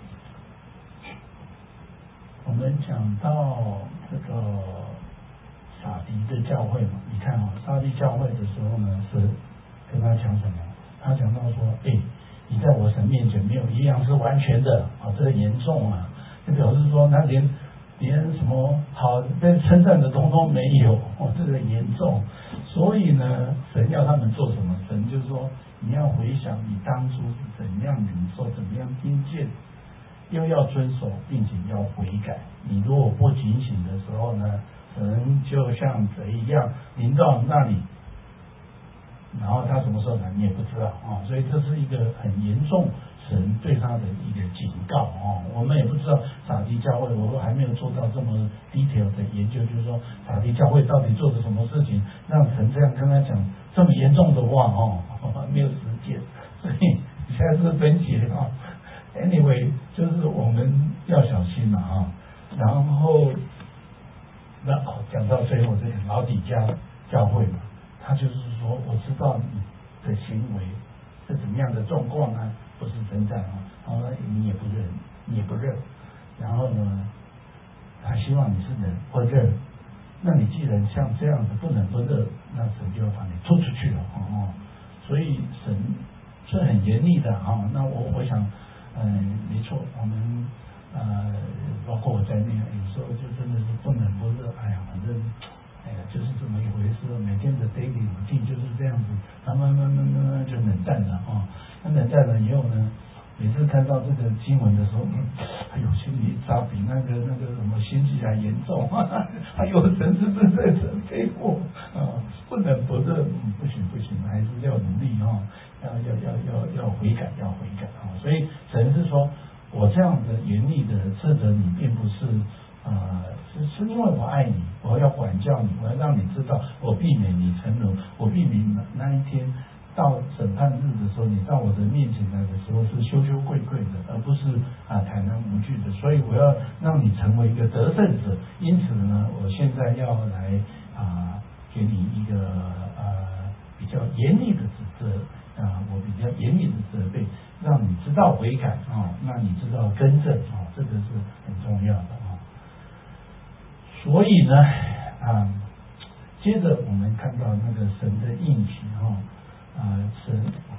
我们讲到这个撒迪的教会嘛，你看啊、哦，撒迪教会的时候呢，是跟他讲什么？他讲到说，哎，你在我神面前没有一样是完全的啊，这个严重啊，就表示说他连连什么好被称赞的通通没有，哦，这个严重。所以呢，神要他们做什么？神就是说，你要回想你当初是怎样领受，怎么样听见，又要遵守，并且要悔改。你如果不警醒的时候呢，神就像贼一样临到那里，然后他什么时候来你也不知道啊、哦。所以这是一个很严重神对他的一个警告哦。我们也不知道撒迪教会，我还没有做到这么 detail 的研究，就是说撒迪教会到底做了什么事情，让神这样跟他讲这么严重的话哦，没有时间，所以现在是分解啊、哦。Anyway， 就是我们要小心嘛啊、哦。然后那哦，讲到最后这个老底家教会嘛，他就是说我知道你的行为是怎么样的状况啊，不是真在啊，然后你也不认，你也不认，然后呢，他希望你是忍或认，那你既然像这样子不冷不热，那神就要把你拖出去了哦。所以神是很严厉的啊、哦。那我我想，嗯，没错，我们呃，包括我在内，有时候就真的是不冷不热，哎呀，反正哎呀就是这么一回事，每天的 daily routine 就是这样子，然后慢慢慢慢慢就冷淡了啊。那冷淡了以后呢？每次看到这个新闻的时候，嗯，哎呦，心里一扎比那个那个什么心悸还严重，哎呦，神是不是在责备我啊？不冷不热，嗯，不行不行还是要努力哈、哦，要要要要要悔改，要悔改啊、哦。所以神是说，我这样的严厉的斥责你，并不是呃是是因为我爱你，我要管教你，我要让你知道，我避免你沉沦，我避免那一天到审判日的时候，你到我的面前来的时候是羞羞愧愧的，而不是啊坦然无惧的。所以我要让你成为一个得胜者。因此呢，我现在要来啊给你一个呃比较严厉的指责啊，我比较严厉的责备，让你知道悔改啊，让你知道更正啊，这个是很重要的啊。所以呢啊，接着我们看到那个神的应许哈。啊，神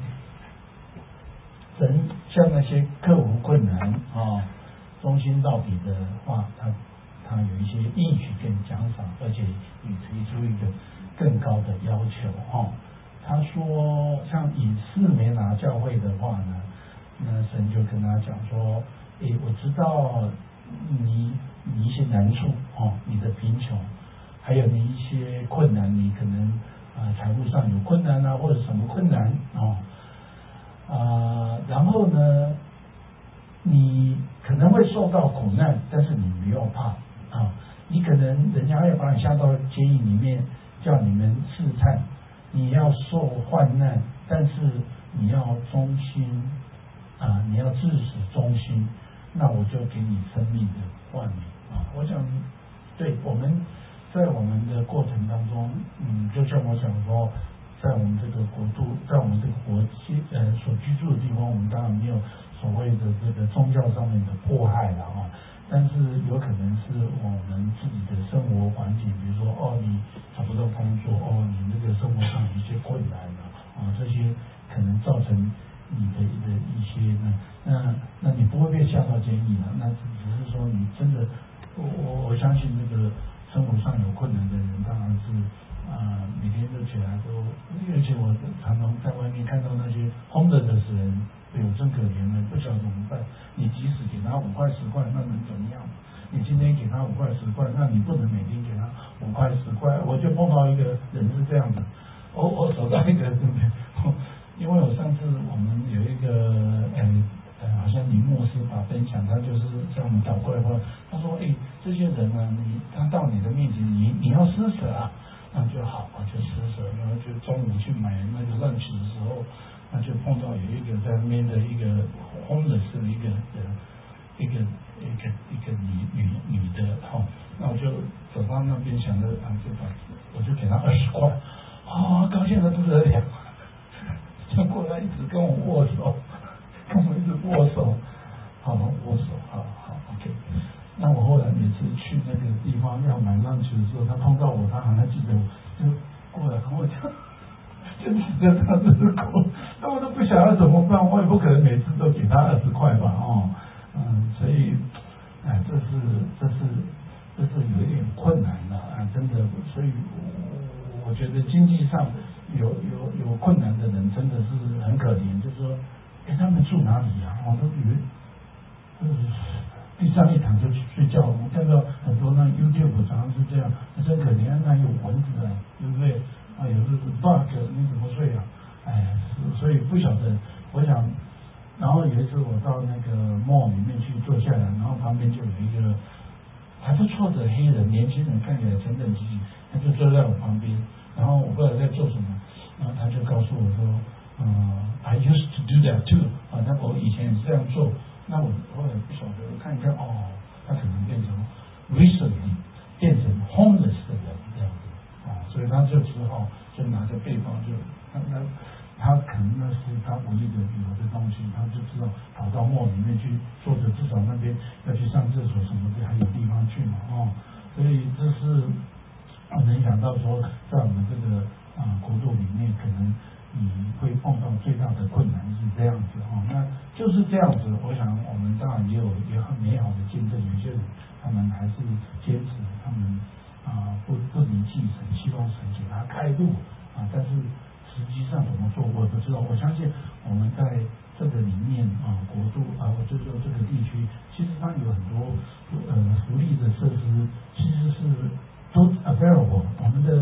神向那些克服困难啊、忠心到底的话，他他有一些应许跟奖赏，而且也提出一个更高的要求哈、哦。他说，像以士梅拿教会的话呢，那神就跟他讲说，诶，我知道你你一些难处哦，你的贫穷，还有你一些困难，你可能。啊，财务上有困难啊，或者什么困难哦，啊，然后呢，你可能会受到苦难，但是你不要怕啊，你可能人家要把你下到监狱里面，叫你们试探，你要受患难，但是你要忠心啊，你要至死忠心，那我就给你生命的冠冕啊，我想对我们。在我们的过程当中，嗯，就像我想说，在我们这个国度，在我们这个国际呃所居住的地方，我们当然没有所谓的这个宗教上面的迫害了啊，但是有可能是我们自己的生活环境，比如说哦，你找不到工作，哦，你那个生活上有一些困难了啊，这些可能造成你的的一些呢，那那你不会被下到监狱了，那只是说你真的，我我我相信那个。生活上有困难的人，当然是啊、呃，每天都起来都，而且我常常在外面看到那些疯了的人，哎呦真可怜了，不晓得怎么办。你即使给他五块十块，那能怎么样？你今天给他五块十块，那你不能每天给他五块十块。我就碰到一个人是这样的，我我手到一个人，因为我上次我们有一个呃。呃，好像李牧师把分享，他就是向我们祷告的话，他说：“哎，这些人呢、啊，你他到你的面前，你你要施舍啊，那就好，就施舍。然后就中午去买那个 lunch 的时候，那就碰到有一个在那边的一个 homeless 的一个呃一个一个一个女女女的哈、哦，那我就走到那边想着啊，就把我就给他二十块，啊、哦，高兴得不得了，就过来一直跟我握手。”跟我一直握手，好握手，好好 OK。那我后来每次去那个地方要买lunch的时候，他碰到我，他好像记得我，就过来跟我讲，就指着他这个口，那我都不晓得怎么办，我也不可能每次都给他二十块吧，哦，嗯，所以，哎，这是这是这是有一点困难了啊，真的，所以我我觉得经济上有有有困难的人真的是很可怜，就是说。哎，他们住哪里呀、啊？我都以为，就是地上一躺就去睡觉。我看到很多那 YouTube 常常是这样，真可怜，那有蚊子啊，对不对？啊，有的是 bug， 你怎么睡啊？哎，所以不晓得。我想，然后有一次我到那个 mall 里面去坐下来，然后旁边就有一个还不错的黑人年轻人，看起来整整齐齐，他就坐在我旁边，然后我不知道在做什么，然后他就告诉我说。嗯 ，I used to do that too。啊，那我以前也是这样做。那我后来不晓得，我看一看，哦，他可能变成 recently 变成 homeless 的人这样子啊，所以他就只好就拿着背包就，那那他可能那是他唯一的有的东西，他就知道跑到mall里面去坐着，至少那边要去上厕所什么的还有地方去嘛，哦，所以这是我没想到说，在我们这个啊国度里面可能。你会碰到最大的困难是这样子哦，那就是这样子。我想我们当然也有也很美好的见证，有些人他们还是坚持，他们啊不不离弃神，希望神给他开路啊。但是实际上怎么做我也不知道。我相信我们在这个里面啊国度啊，我就说这个地区，其实它有很多呃福利的设施，其实是都 available。我们的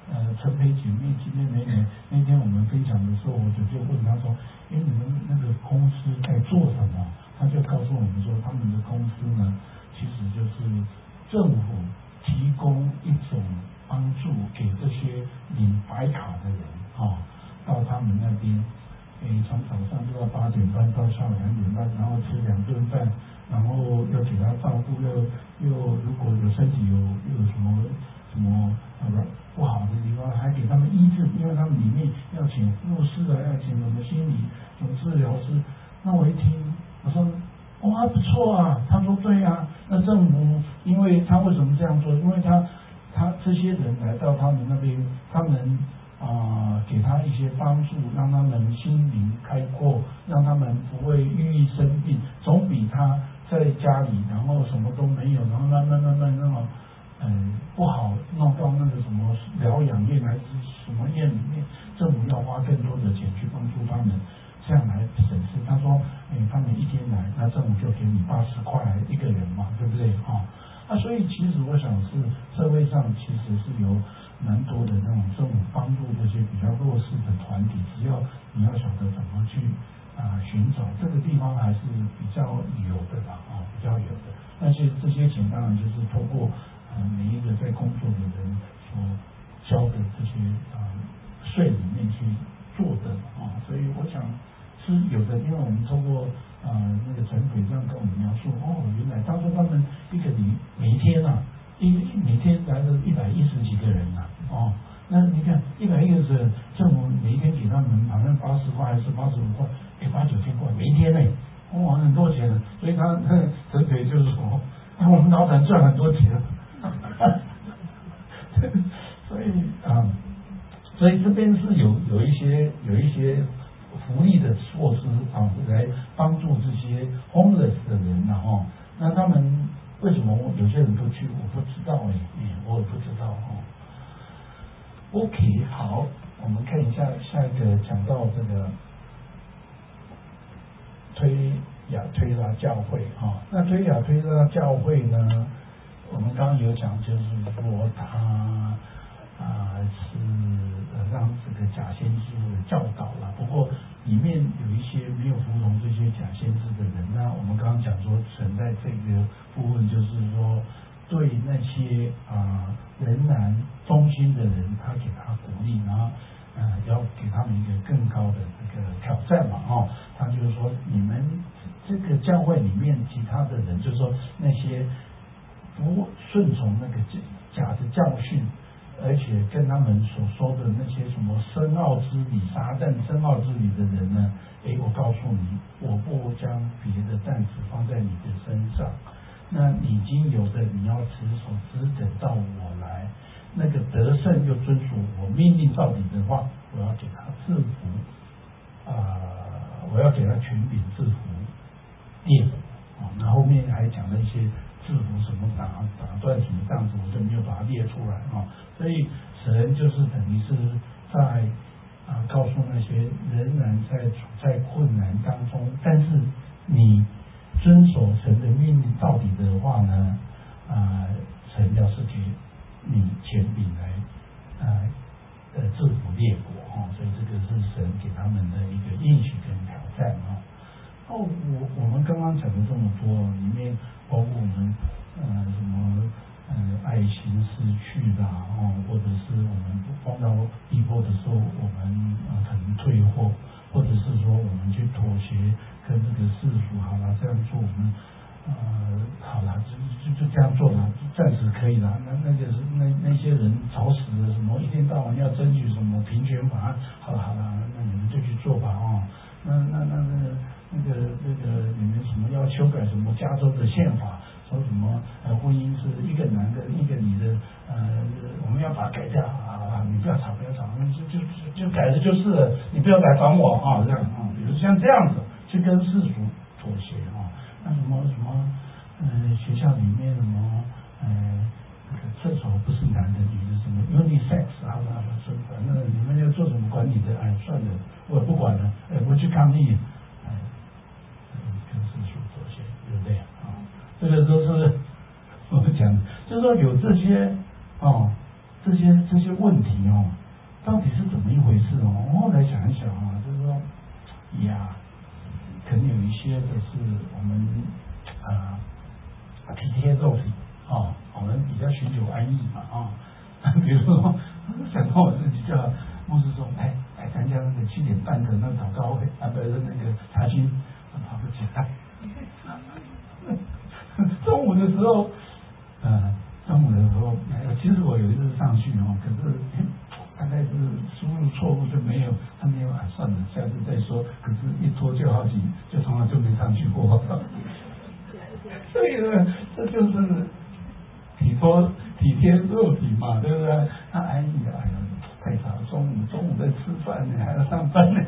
呃陈培姐妹今天美美那天我们分享的时候，我就就问他说，哎，你们那个公司在做什么？他就告诉我们说，他们的公司呢，其实就是政府提供一种帮助给这些领白卡的人啊、哦，到他们那边，诶，从早上都要八点半到下午两点半，然后吃两顿饭，然后要给他照顾，又又如果有身体有有什么什么那个不好的地方，还给他们医治，因为他们里面要请护士啊，要请什么心理什么治疗师。那我一听，我说哇不错啊，他说对啊，那政府因为他为什么这样做？因为他他这些人来到他们那边，他们啊、呃、给他一些帮助，让他们心灵开阔，让他们不会郁郁生病，总比他在家里然后什么都没有，然后慢慢慢慢那么嗯不好弄到那个什么疗养院还是什么院里面，政府要花更多的钱去帮助他们。这样来审视，他说，哎，他们一天来，那政府就给你八十块一个人嘛，对不对？哈、哦，啊，所以其实我想是社会上其实是有蛮多的那种政府帮助这些比较弱势的团体，只要你要晓得怎么去啊、呃、寻找，这个地方还是比较有的啦，啊、哦，比较有的。那些这些钱当然就是透过呃每一个在工作的人所交的这些啊、呃、税里面去做的啊、哦，所以我想。是有的，因为我们通过呃那个陈鬼这样跟我们描述，哦，原来当初他们一个礼每一天啊，一每天来了一百一十几个人啊，哦，那你看一百一十人，政府每一天给他们好像八十块还是八十五块，哎八九千块每一天呢，哇、哦、很多钱，所以他陈鬼就是说，哎、我们老板赚很多钱，所以啊、呃，所以这边是有有一些有一些。福利的措施啊，来帮助这些 homeless 的人然、啊、后，那他们为什么有些人不去？我不知道哎，哎，我也不知道哦。OK， 好，我们看一下下一个讲到这个推雅推拉教会啊，那推雅推拉教会呢，我们刚刚有讲，就是说他啊是让这个假先知教导了，不过里面有一些没有服从这些假先知的人，那我们刚刚讲说，神在这个部分就是说，对那些啊、呃、仍然忠心的人，他给他鼓励，然后呃要给他们一个更高的这个挑战嘛，哦，他就是说你们这个教会里面其他的人，就是说那些不顺从那个假的教训。而且跟他们所说的那些什么深奥之理、撒旦深奥之理的人呢，哎，我告诉你，我不将别的担子放在你的身上，那已经有的你要持守，只等到我来。那个得胜又遵守我命令到底的话，我要给他制服啊、呃，我要给他权柄制服列国啊。那后面还讲了一些制服什么打打断什么这样子，我就没有把它列出来啊。所以神就是等于是在啊、呃、告诉那些仍然在处在困难当中，但是你遵守神的命令到底的话呢，啊、呃、神要是给你权柄来啊呃制服列国啊，所以这个是神给他们的一个应许跟挑战啊。哦，我我们刚刚讲的这么多，里面包括我们呃什么。呃，爱心失去啦，哦，或者是我们碰到逼迫的时候，我们呃可能退货，或者是说我们去妥协，跟这个世俗好了，这样做我们呃好了，就就就这样做了，暂时可以了。那那个是那那些人吵死了，什么一天到晚要争取什么平权法案，好了好了，那你们就去做吧哦。那那那那个那个那个你们什么要修改什么加州的宪法？说什么呃婚姻是一个男的一个女的，呃我们要把它改掉啊！你不要吵不要吵，就就就改了就是了，你不要来烦我啊！这样啊，比如像这样子去跟世俗妥协啊，那什么什么呃学校里面什么呃厕所不是男的女的什么 unisex 啊，那说反正你们要做什么管理的，哎算了，我也不管了，哎我去抗议，哎跟世俗妥协，对不对啊？这个都是我们讲，就是说有这些哦这些这些问题哦，到底是怎么一回事哦？我后来想一想啊，就是说呀，可能有一些的是我们啊、呃、体贴肉体啊，我们比较寻求安逸嘛啊。比如说，想到我自己叫牧师说，来来参加那个七点半的那个祷告会啊，不是那个查经，跑不起来。中午的时候，呃，中午的时候，其实我有一次上去哦，可是大概是输入错误就没有，他没有啊，算了，下次再说。可是，一拖就好几，就从来就没上去过。所以呢，这就是体托体贴肉体嘛，对不对？他安逸啊，哎呀，太早，中午中午在吃饭呢，还要上班呢。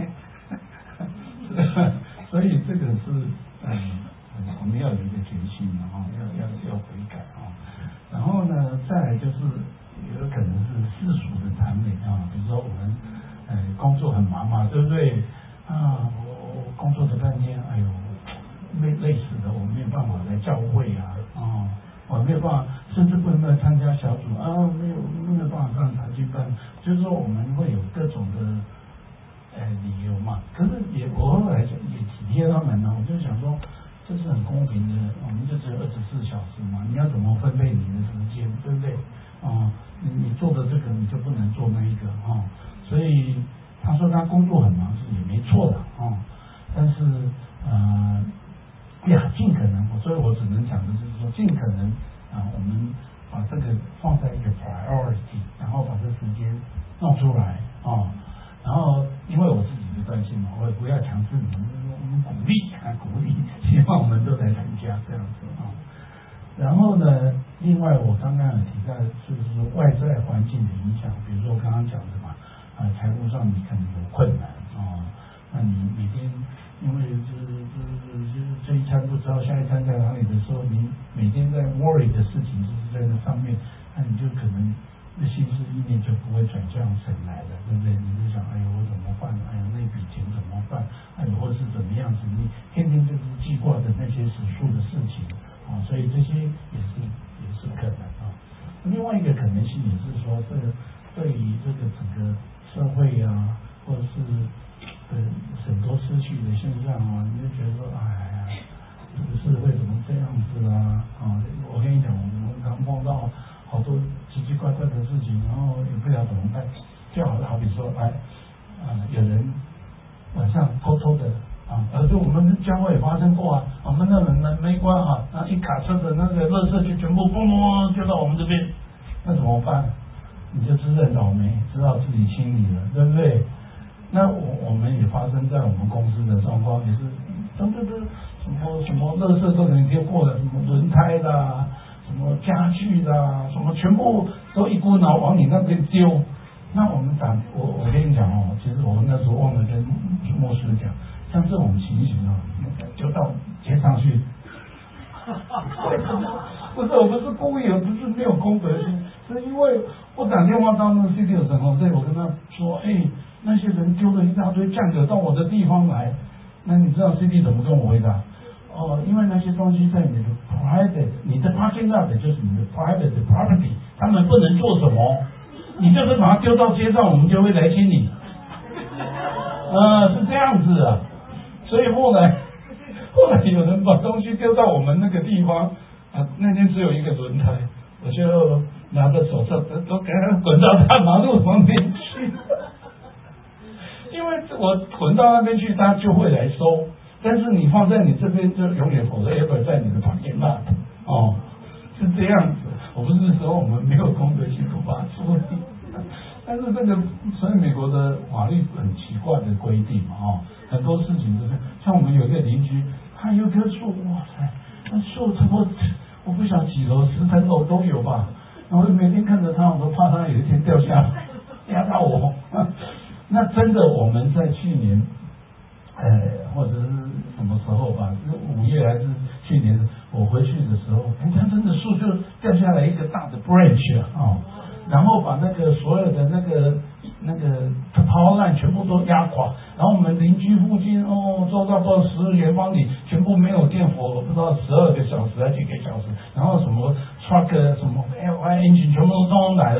所以这个是嗯。我们要有一个决心啊，要要要悔改啊。然后呢，再来就是有可能是世俗的谄媚啊，比如说我们呃工作很忙嘛，对不对？啊，我工作了半天，哎呦，累累死了，我没有办法来教会啊，啊，我没有办法，甚至不能来参加小组啊，没有没有办法上查经班，就是说我们会有各种的呃理由嘛。可是也我后来也体贴他们呢，我就想说。这是很公平的，我们就只有二十四小时嘛，你要怎么分配你的时间，对不对？哦，你你做的这个你就不能做那一个哦，所以他说他工作很忙是也没错的哦，但是呃呀，尽可能，所以我只能讲的就是说，尽可能啊，我们把这个放在一个 priority， 然后把这时间弄出来哦，然后因为我自己的关系嘛，我也不要强制你们。我们鼓励啊，鼓励，希望我们都来参加这样子啊。然后呢，另外我刚刚有提到，就是说外在环境的影响，比如说我刚刚讲的嘛，啊，财务上你可能有困难啊，那你每天因为就是就是就是这一餐不知道下一餐在哪里的时候，你每天在 worry 的事情就是在那上面，那你就可能那心思意念就不会转向神来了，对不对？你就想，哎呦，我怎么办？哎呦，那笔钱怎么办？哎呦，或是怎么样子？你天天就是记挂的那些史数的事情啊，所以这些也是也是可能啊。另外一个可能性也是说，这个对于这个整个社会啊，或者是呃很多失去的现象啊，你就觉得说，哎呀，这个社会怎么这样子啊？啊，我跟你讲，我们刚碰到好多奇奇怪怪的事情，然后也不知道怎么办。就好好比说，哎，啊、呃，有人晚上偷偷的啊，而且我们教会也发生过啊，我们那门门没关啊，然后一卡车的那个垃圾就全部嘣嘣丢到我们这边，那怎么办？你就自认倒霉，知道自己清理了，对不对？那我我们也发生在我们公司的状况，也是，这这这什么什么垃圾都能丢过的，什么轮胎啦。什么家具啦，什么全部都一股脑往你那边丢。那我们打我我跟你讲哦，其实我那时候忘了跟牧师讲，像这种情形啊，就到街上去。为什么？不是，我不是故意，也不是没有公德心，是因为我打电话到那个 C D 的时候，对我跟他说，哎，那些人丢了一大堆酱油到我的地方来，那你知道 C D 怎么跟我回答？哦，因为那些东西在你的 private， 你的 parking lot 就是你的 private property， 他们不能做什么，你就是把它丢到街上，我们就会来清理。呃，是这样子啊，所以后来后来有人把东西丢到我们那个地方，啊，那天只有一个轮胎，我就拿着手册都都给他滚到大马路旁边去，因为我滚到那边去，他就会来收。但是你放在你这边就永远否则也会在你的旁边嘛，哦，是这样子。我不是说我们没有公德心不把它处理，但是这个所以美国的法律很奇怪的规定嘛，哦，很多事情都是像我们有一个邻居，他有棵树，哇塞，那树差不多我不晓得几楼，十层楼都有吧。然后每天看着他，我都怕他有一天掉下来压到我。那真的我们在去年。呃，或者是什么时候吧，是五月还是去年我回去的时候，人家真的树就掉下来一个大的 branch 啊，哦，然后把那个所有的那个那个 power line 全部都压垮，然后我们邻居附近哦，周遭到十元方里全部没有电火，我不知道十二个小时还是几个小时，然后什么 truck 什么 L I engine 全部都来了，我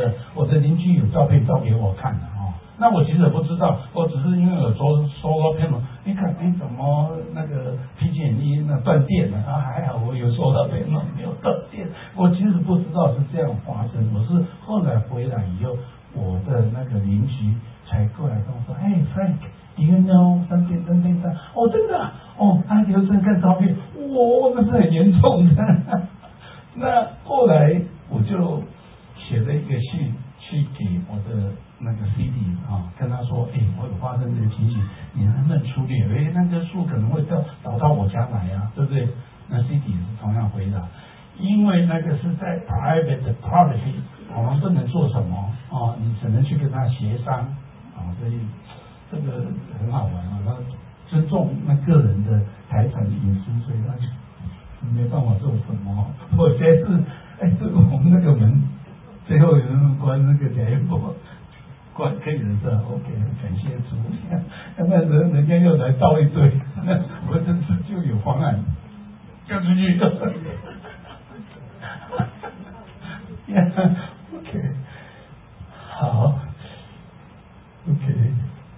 的邻居有照片照给我看的哦，那我其实也不知道，我只是因为有收收到片嘛，一看哎怎么那个 P G and E 那断电了啊，还好我有收到片嘛，没有断电，我其实不知道是这样发生，我是后来回来以后，我的那个邻居才过来跟我说，哎 Frank。Do you know something something something？ 哦，真的、啊、哦，他给我看照片，哇，那是很严重的。那后来我就写了一个信去给我的那个 C D 啊，跟他说，哎，我有发生这个情形，你能不能处理？哎，那个树可能会倒倒到我家来啊，对不对？那 C D 也是同样回答，因为那个是在 private property， 我们不能做什么啊，你只能去跟他协商啊，所以。这个很好玩啊，他尊重那个人的财产的隐私，所以他就没办法做什么。我现在是，哎，这个我们那个门最后有人关那个假烟波，关可以的是 OK， 感谢主，要不然人人家又来倒一堆，那我这次就有方案，交出去。OK， 好 ，OK。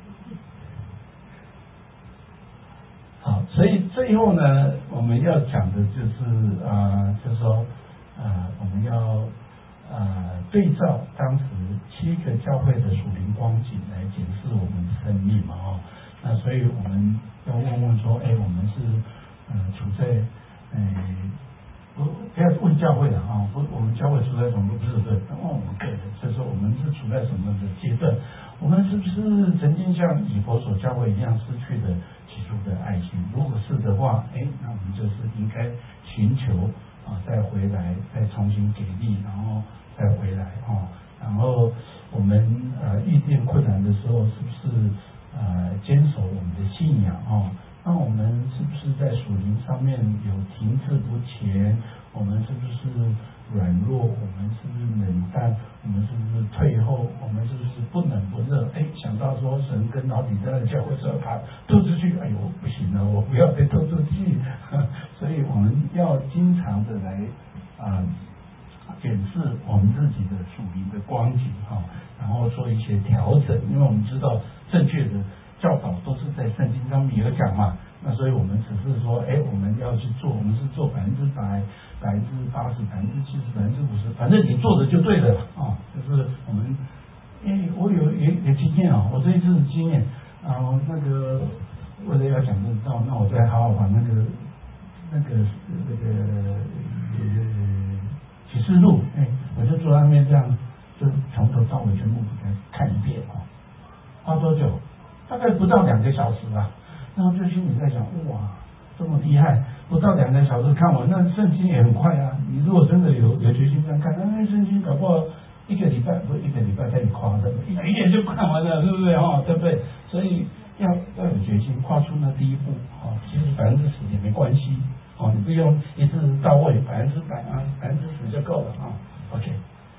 好，所以最后呢，我们要讲的就是啊、呃，就是说啊、呃，我们要啊、呃、对照当时七个教会的属灵光景来检视我们的生命嘛哦，那所以我们要问问说，哎，我们是呃处在呃不不要问教会了啊，不，我们教会处在什么不是对，问我们个人，就是说我们是处在什么的阶段，我们是不是曾经像以弗所教会一样失去的起初的爱心？如果是的话，哎，那我们就是应该寻求啊，再回来，再重新给力，然后再回来啊。然后我们呃遇见困难的时候，是不是呃坚守我们的信仰啊？那我们是不是在属灵上面有停滞不前？我们是不是软弱？我们是不是冷淡？我们是不是退后？我们是不是不冷不热？哎，想到说神跟老底在那教会说他拖出去，哎呦不行了，我不要被拖出去。所以我们要经常的来啊、呃、检视我们自己的属灵的光景哈、哦，然后做一些调整，因为我们知道正确的教导都是在圣经上面有讲嘛。那所以我们只是说，哎，我们要去做，我们是做百分之百、百分之八十、百分之七十、百分之五十，反正你做的就对了啊、哦。就是我们，哎，我有有有经验啊、哦，我这一次的经验，然后那个为了要讲这道，那我再好好把那个那个那个呃启示录，哎，我就坐在那边这样，就从头到尾全部给看一遍啊、哦，花多久？大概不到两个小时吧。然后就心里在想，哇，这么厉害，不到两个小时看完，那圣经也很快啊。你如果真的有有决心这样看，那圣经搞不好一个礼拜不一个礼拜太夸张了，一眼就看完了，对不对啊？对不对？所以要要有决心，跨出那第一步啊。其实百分之十也没关系哦，你不用一次到位，百分之百啊，百分之十就够了啊。OK，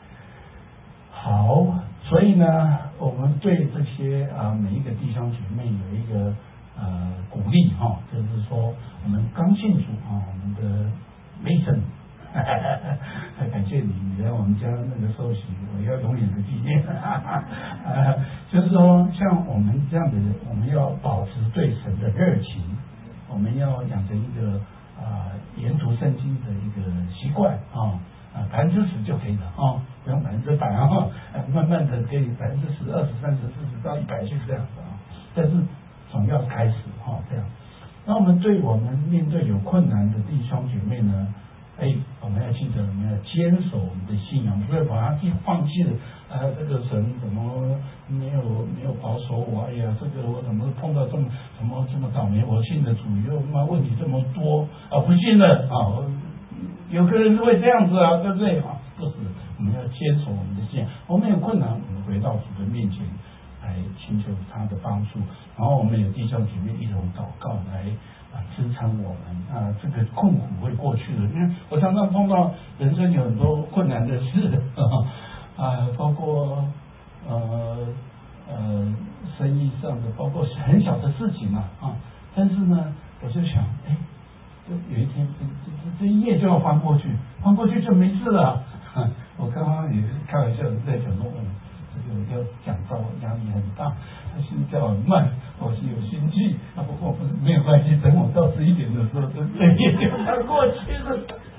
好，所以呢，我们对这些啊每一个弟兄姐妹有一个。呃，鼓励哈、哦，就是说我们刚信主啊、哦，我们的 Mason， 感谢你，你来我们家那个受洗，我要永远的纪念。呃，就是说，像我们这样的人，我们要保持对神的热情，我们要养成一个啊、呃、研读圣经的一个习惯啊啊，百分之十就可以了啊、哦，不用百分之百啊，呃，慢慢的可以百分之十、二十、三十、四十到一百就这样子啊，但是。总要开始哈、哦，这样。那我们对我们面对有困难的弟兄姐妹呢，哎，我们要记得我们要坚守我们的信仰，不要把它一放弃了。呃，这个神怎么没有没有保守我？哎呀，这个我怎么碰到这么怎么这么倒霉？我信的主又妈问题这么多啊，不信了啊！有个人是会这样子啊，对不对啊？不是，我们要坚守我们的信仰。我们有困难，我们回到主的面前。来寻求他的帮助，然后我们有弟兄姐妹一同祷告来啊支撑我们啊，这个困苦会过去的。因为我常常碰到人生有很多困难的事啊，包括呃呃生意上的，包括很小的事情嘛啊，但是呢，我就想，哎，就有一天这这这这一页就要翻过去，翻过去就没事了。我刚刚也是开玩笑的在讲说，嗯。 个要讲到压力很大，他心跳很慢，我是有心悸，啊不过没有关系，等我到十一点的时候，这这一就他过去了。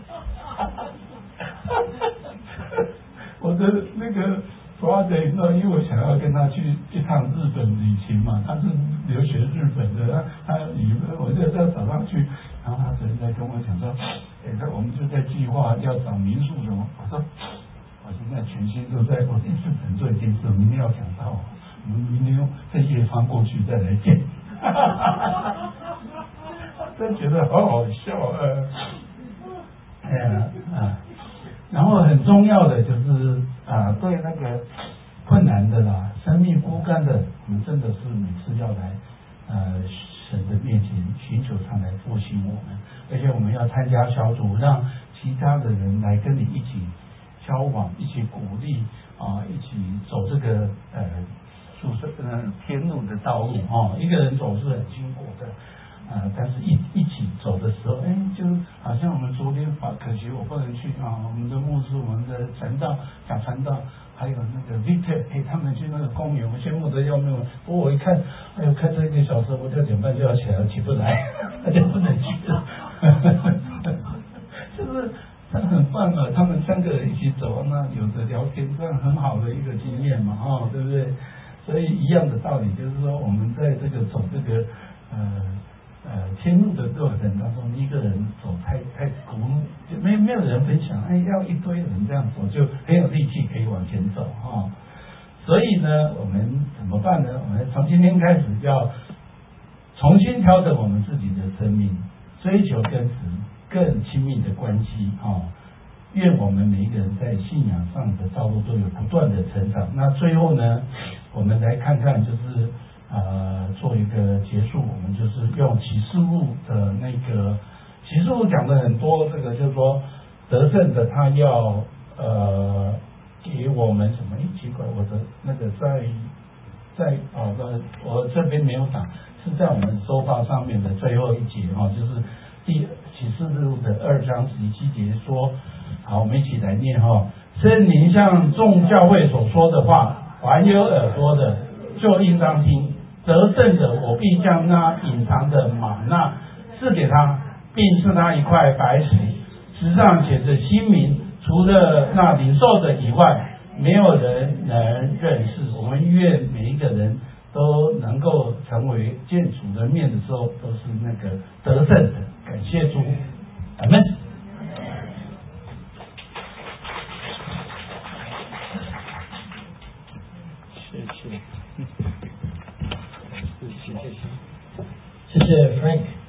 我的那个 brother 呢，因为我想要跟他去一趟日本旅行嘛，他是留学日本的，他他旅我就要找他去，然后他昨天在跟我讲说，哎，那我们就在计划要找民宿什么，我说我现在全心都在，我一直等做一件事，明天要讲到，我们明天在夜翻过去再来见，真觉得好好笑呃，哎呀啊。然后很重要的就是啊，对那个困难的啦、生命枯干的，我们真的是每次要来呃神的面前寻求他来复兴我们，而且我们要参加小组，让其他的人来跟你一起交往，一起鼓励啊，一起走这个呃宿舍呃天路的道路啊，一个人走是很辛苦的。呃，但是一一起走的时候，哎，就好像我们昨天啊，可惜我不能去啊，我们的牧师、我们的传道、讲传道，还有那个 Victor， 哎，他们去那个公园，我羡慕的要命。不过我一看，哎呦，开车一个小时，我六点半就要起来，起不来，那就不能去了。就是他很棒啊，他们三个人一起走，那有的聊天，这样很好的一个经验嘛，哦，对不对？所以一样的道理，就是说我们在这个走这个呃。呃，天路的过程当中，一个人走太太孤，就没没有人分享，哎，要一堆人这样走，就很有力气可以往前走啊、哦。所以呢，我们怎么办呢？我们从今天开始要重新调整我们自己的生命，追求跟神更亲密的关系啊、哦。愿我们每一个人在信仰上的道路都有不断的成长。那最后呢，我们来看看就是。呃，做一个结束，我们就是用启示录的那个启示录讲的很多，这个就是说得胜的他要呃给我们什么？哎，奇怪，我的那个在在哦，我这边没有打，是在我们周报上面的最后一节哈、哦，就是第启示录的二章十七节说，好，我们一起来念哈、哦，圣灵向众教会所说的话，凡有耳朵的就应当听。得胜的，我必将那隐藏的玛纳赐给他，并赐他一块白石，石上写着新名，除了那领受的以外，没有人能认识。我们愿每一个人都能够成为见主的面的时候，都是那个得胜的。感谢主，阿们。谢谢。谢谢 Frank。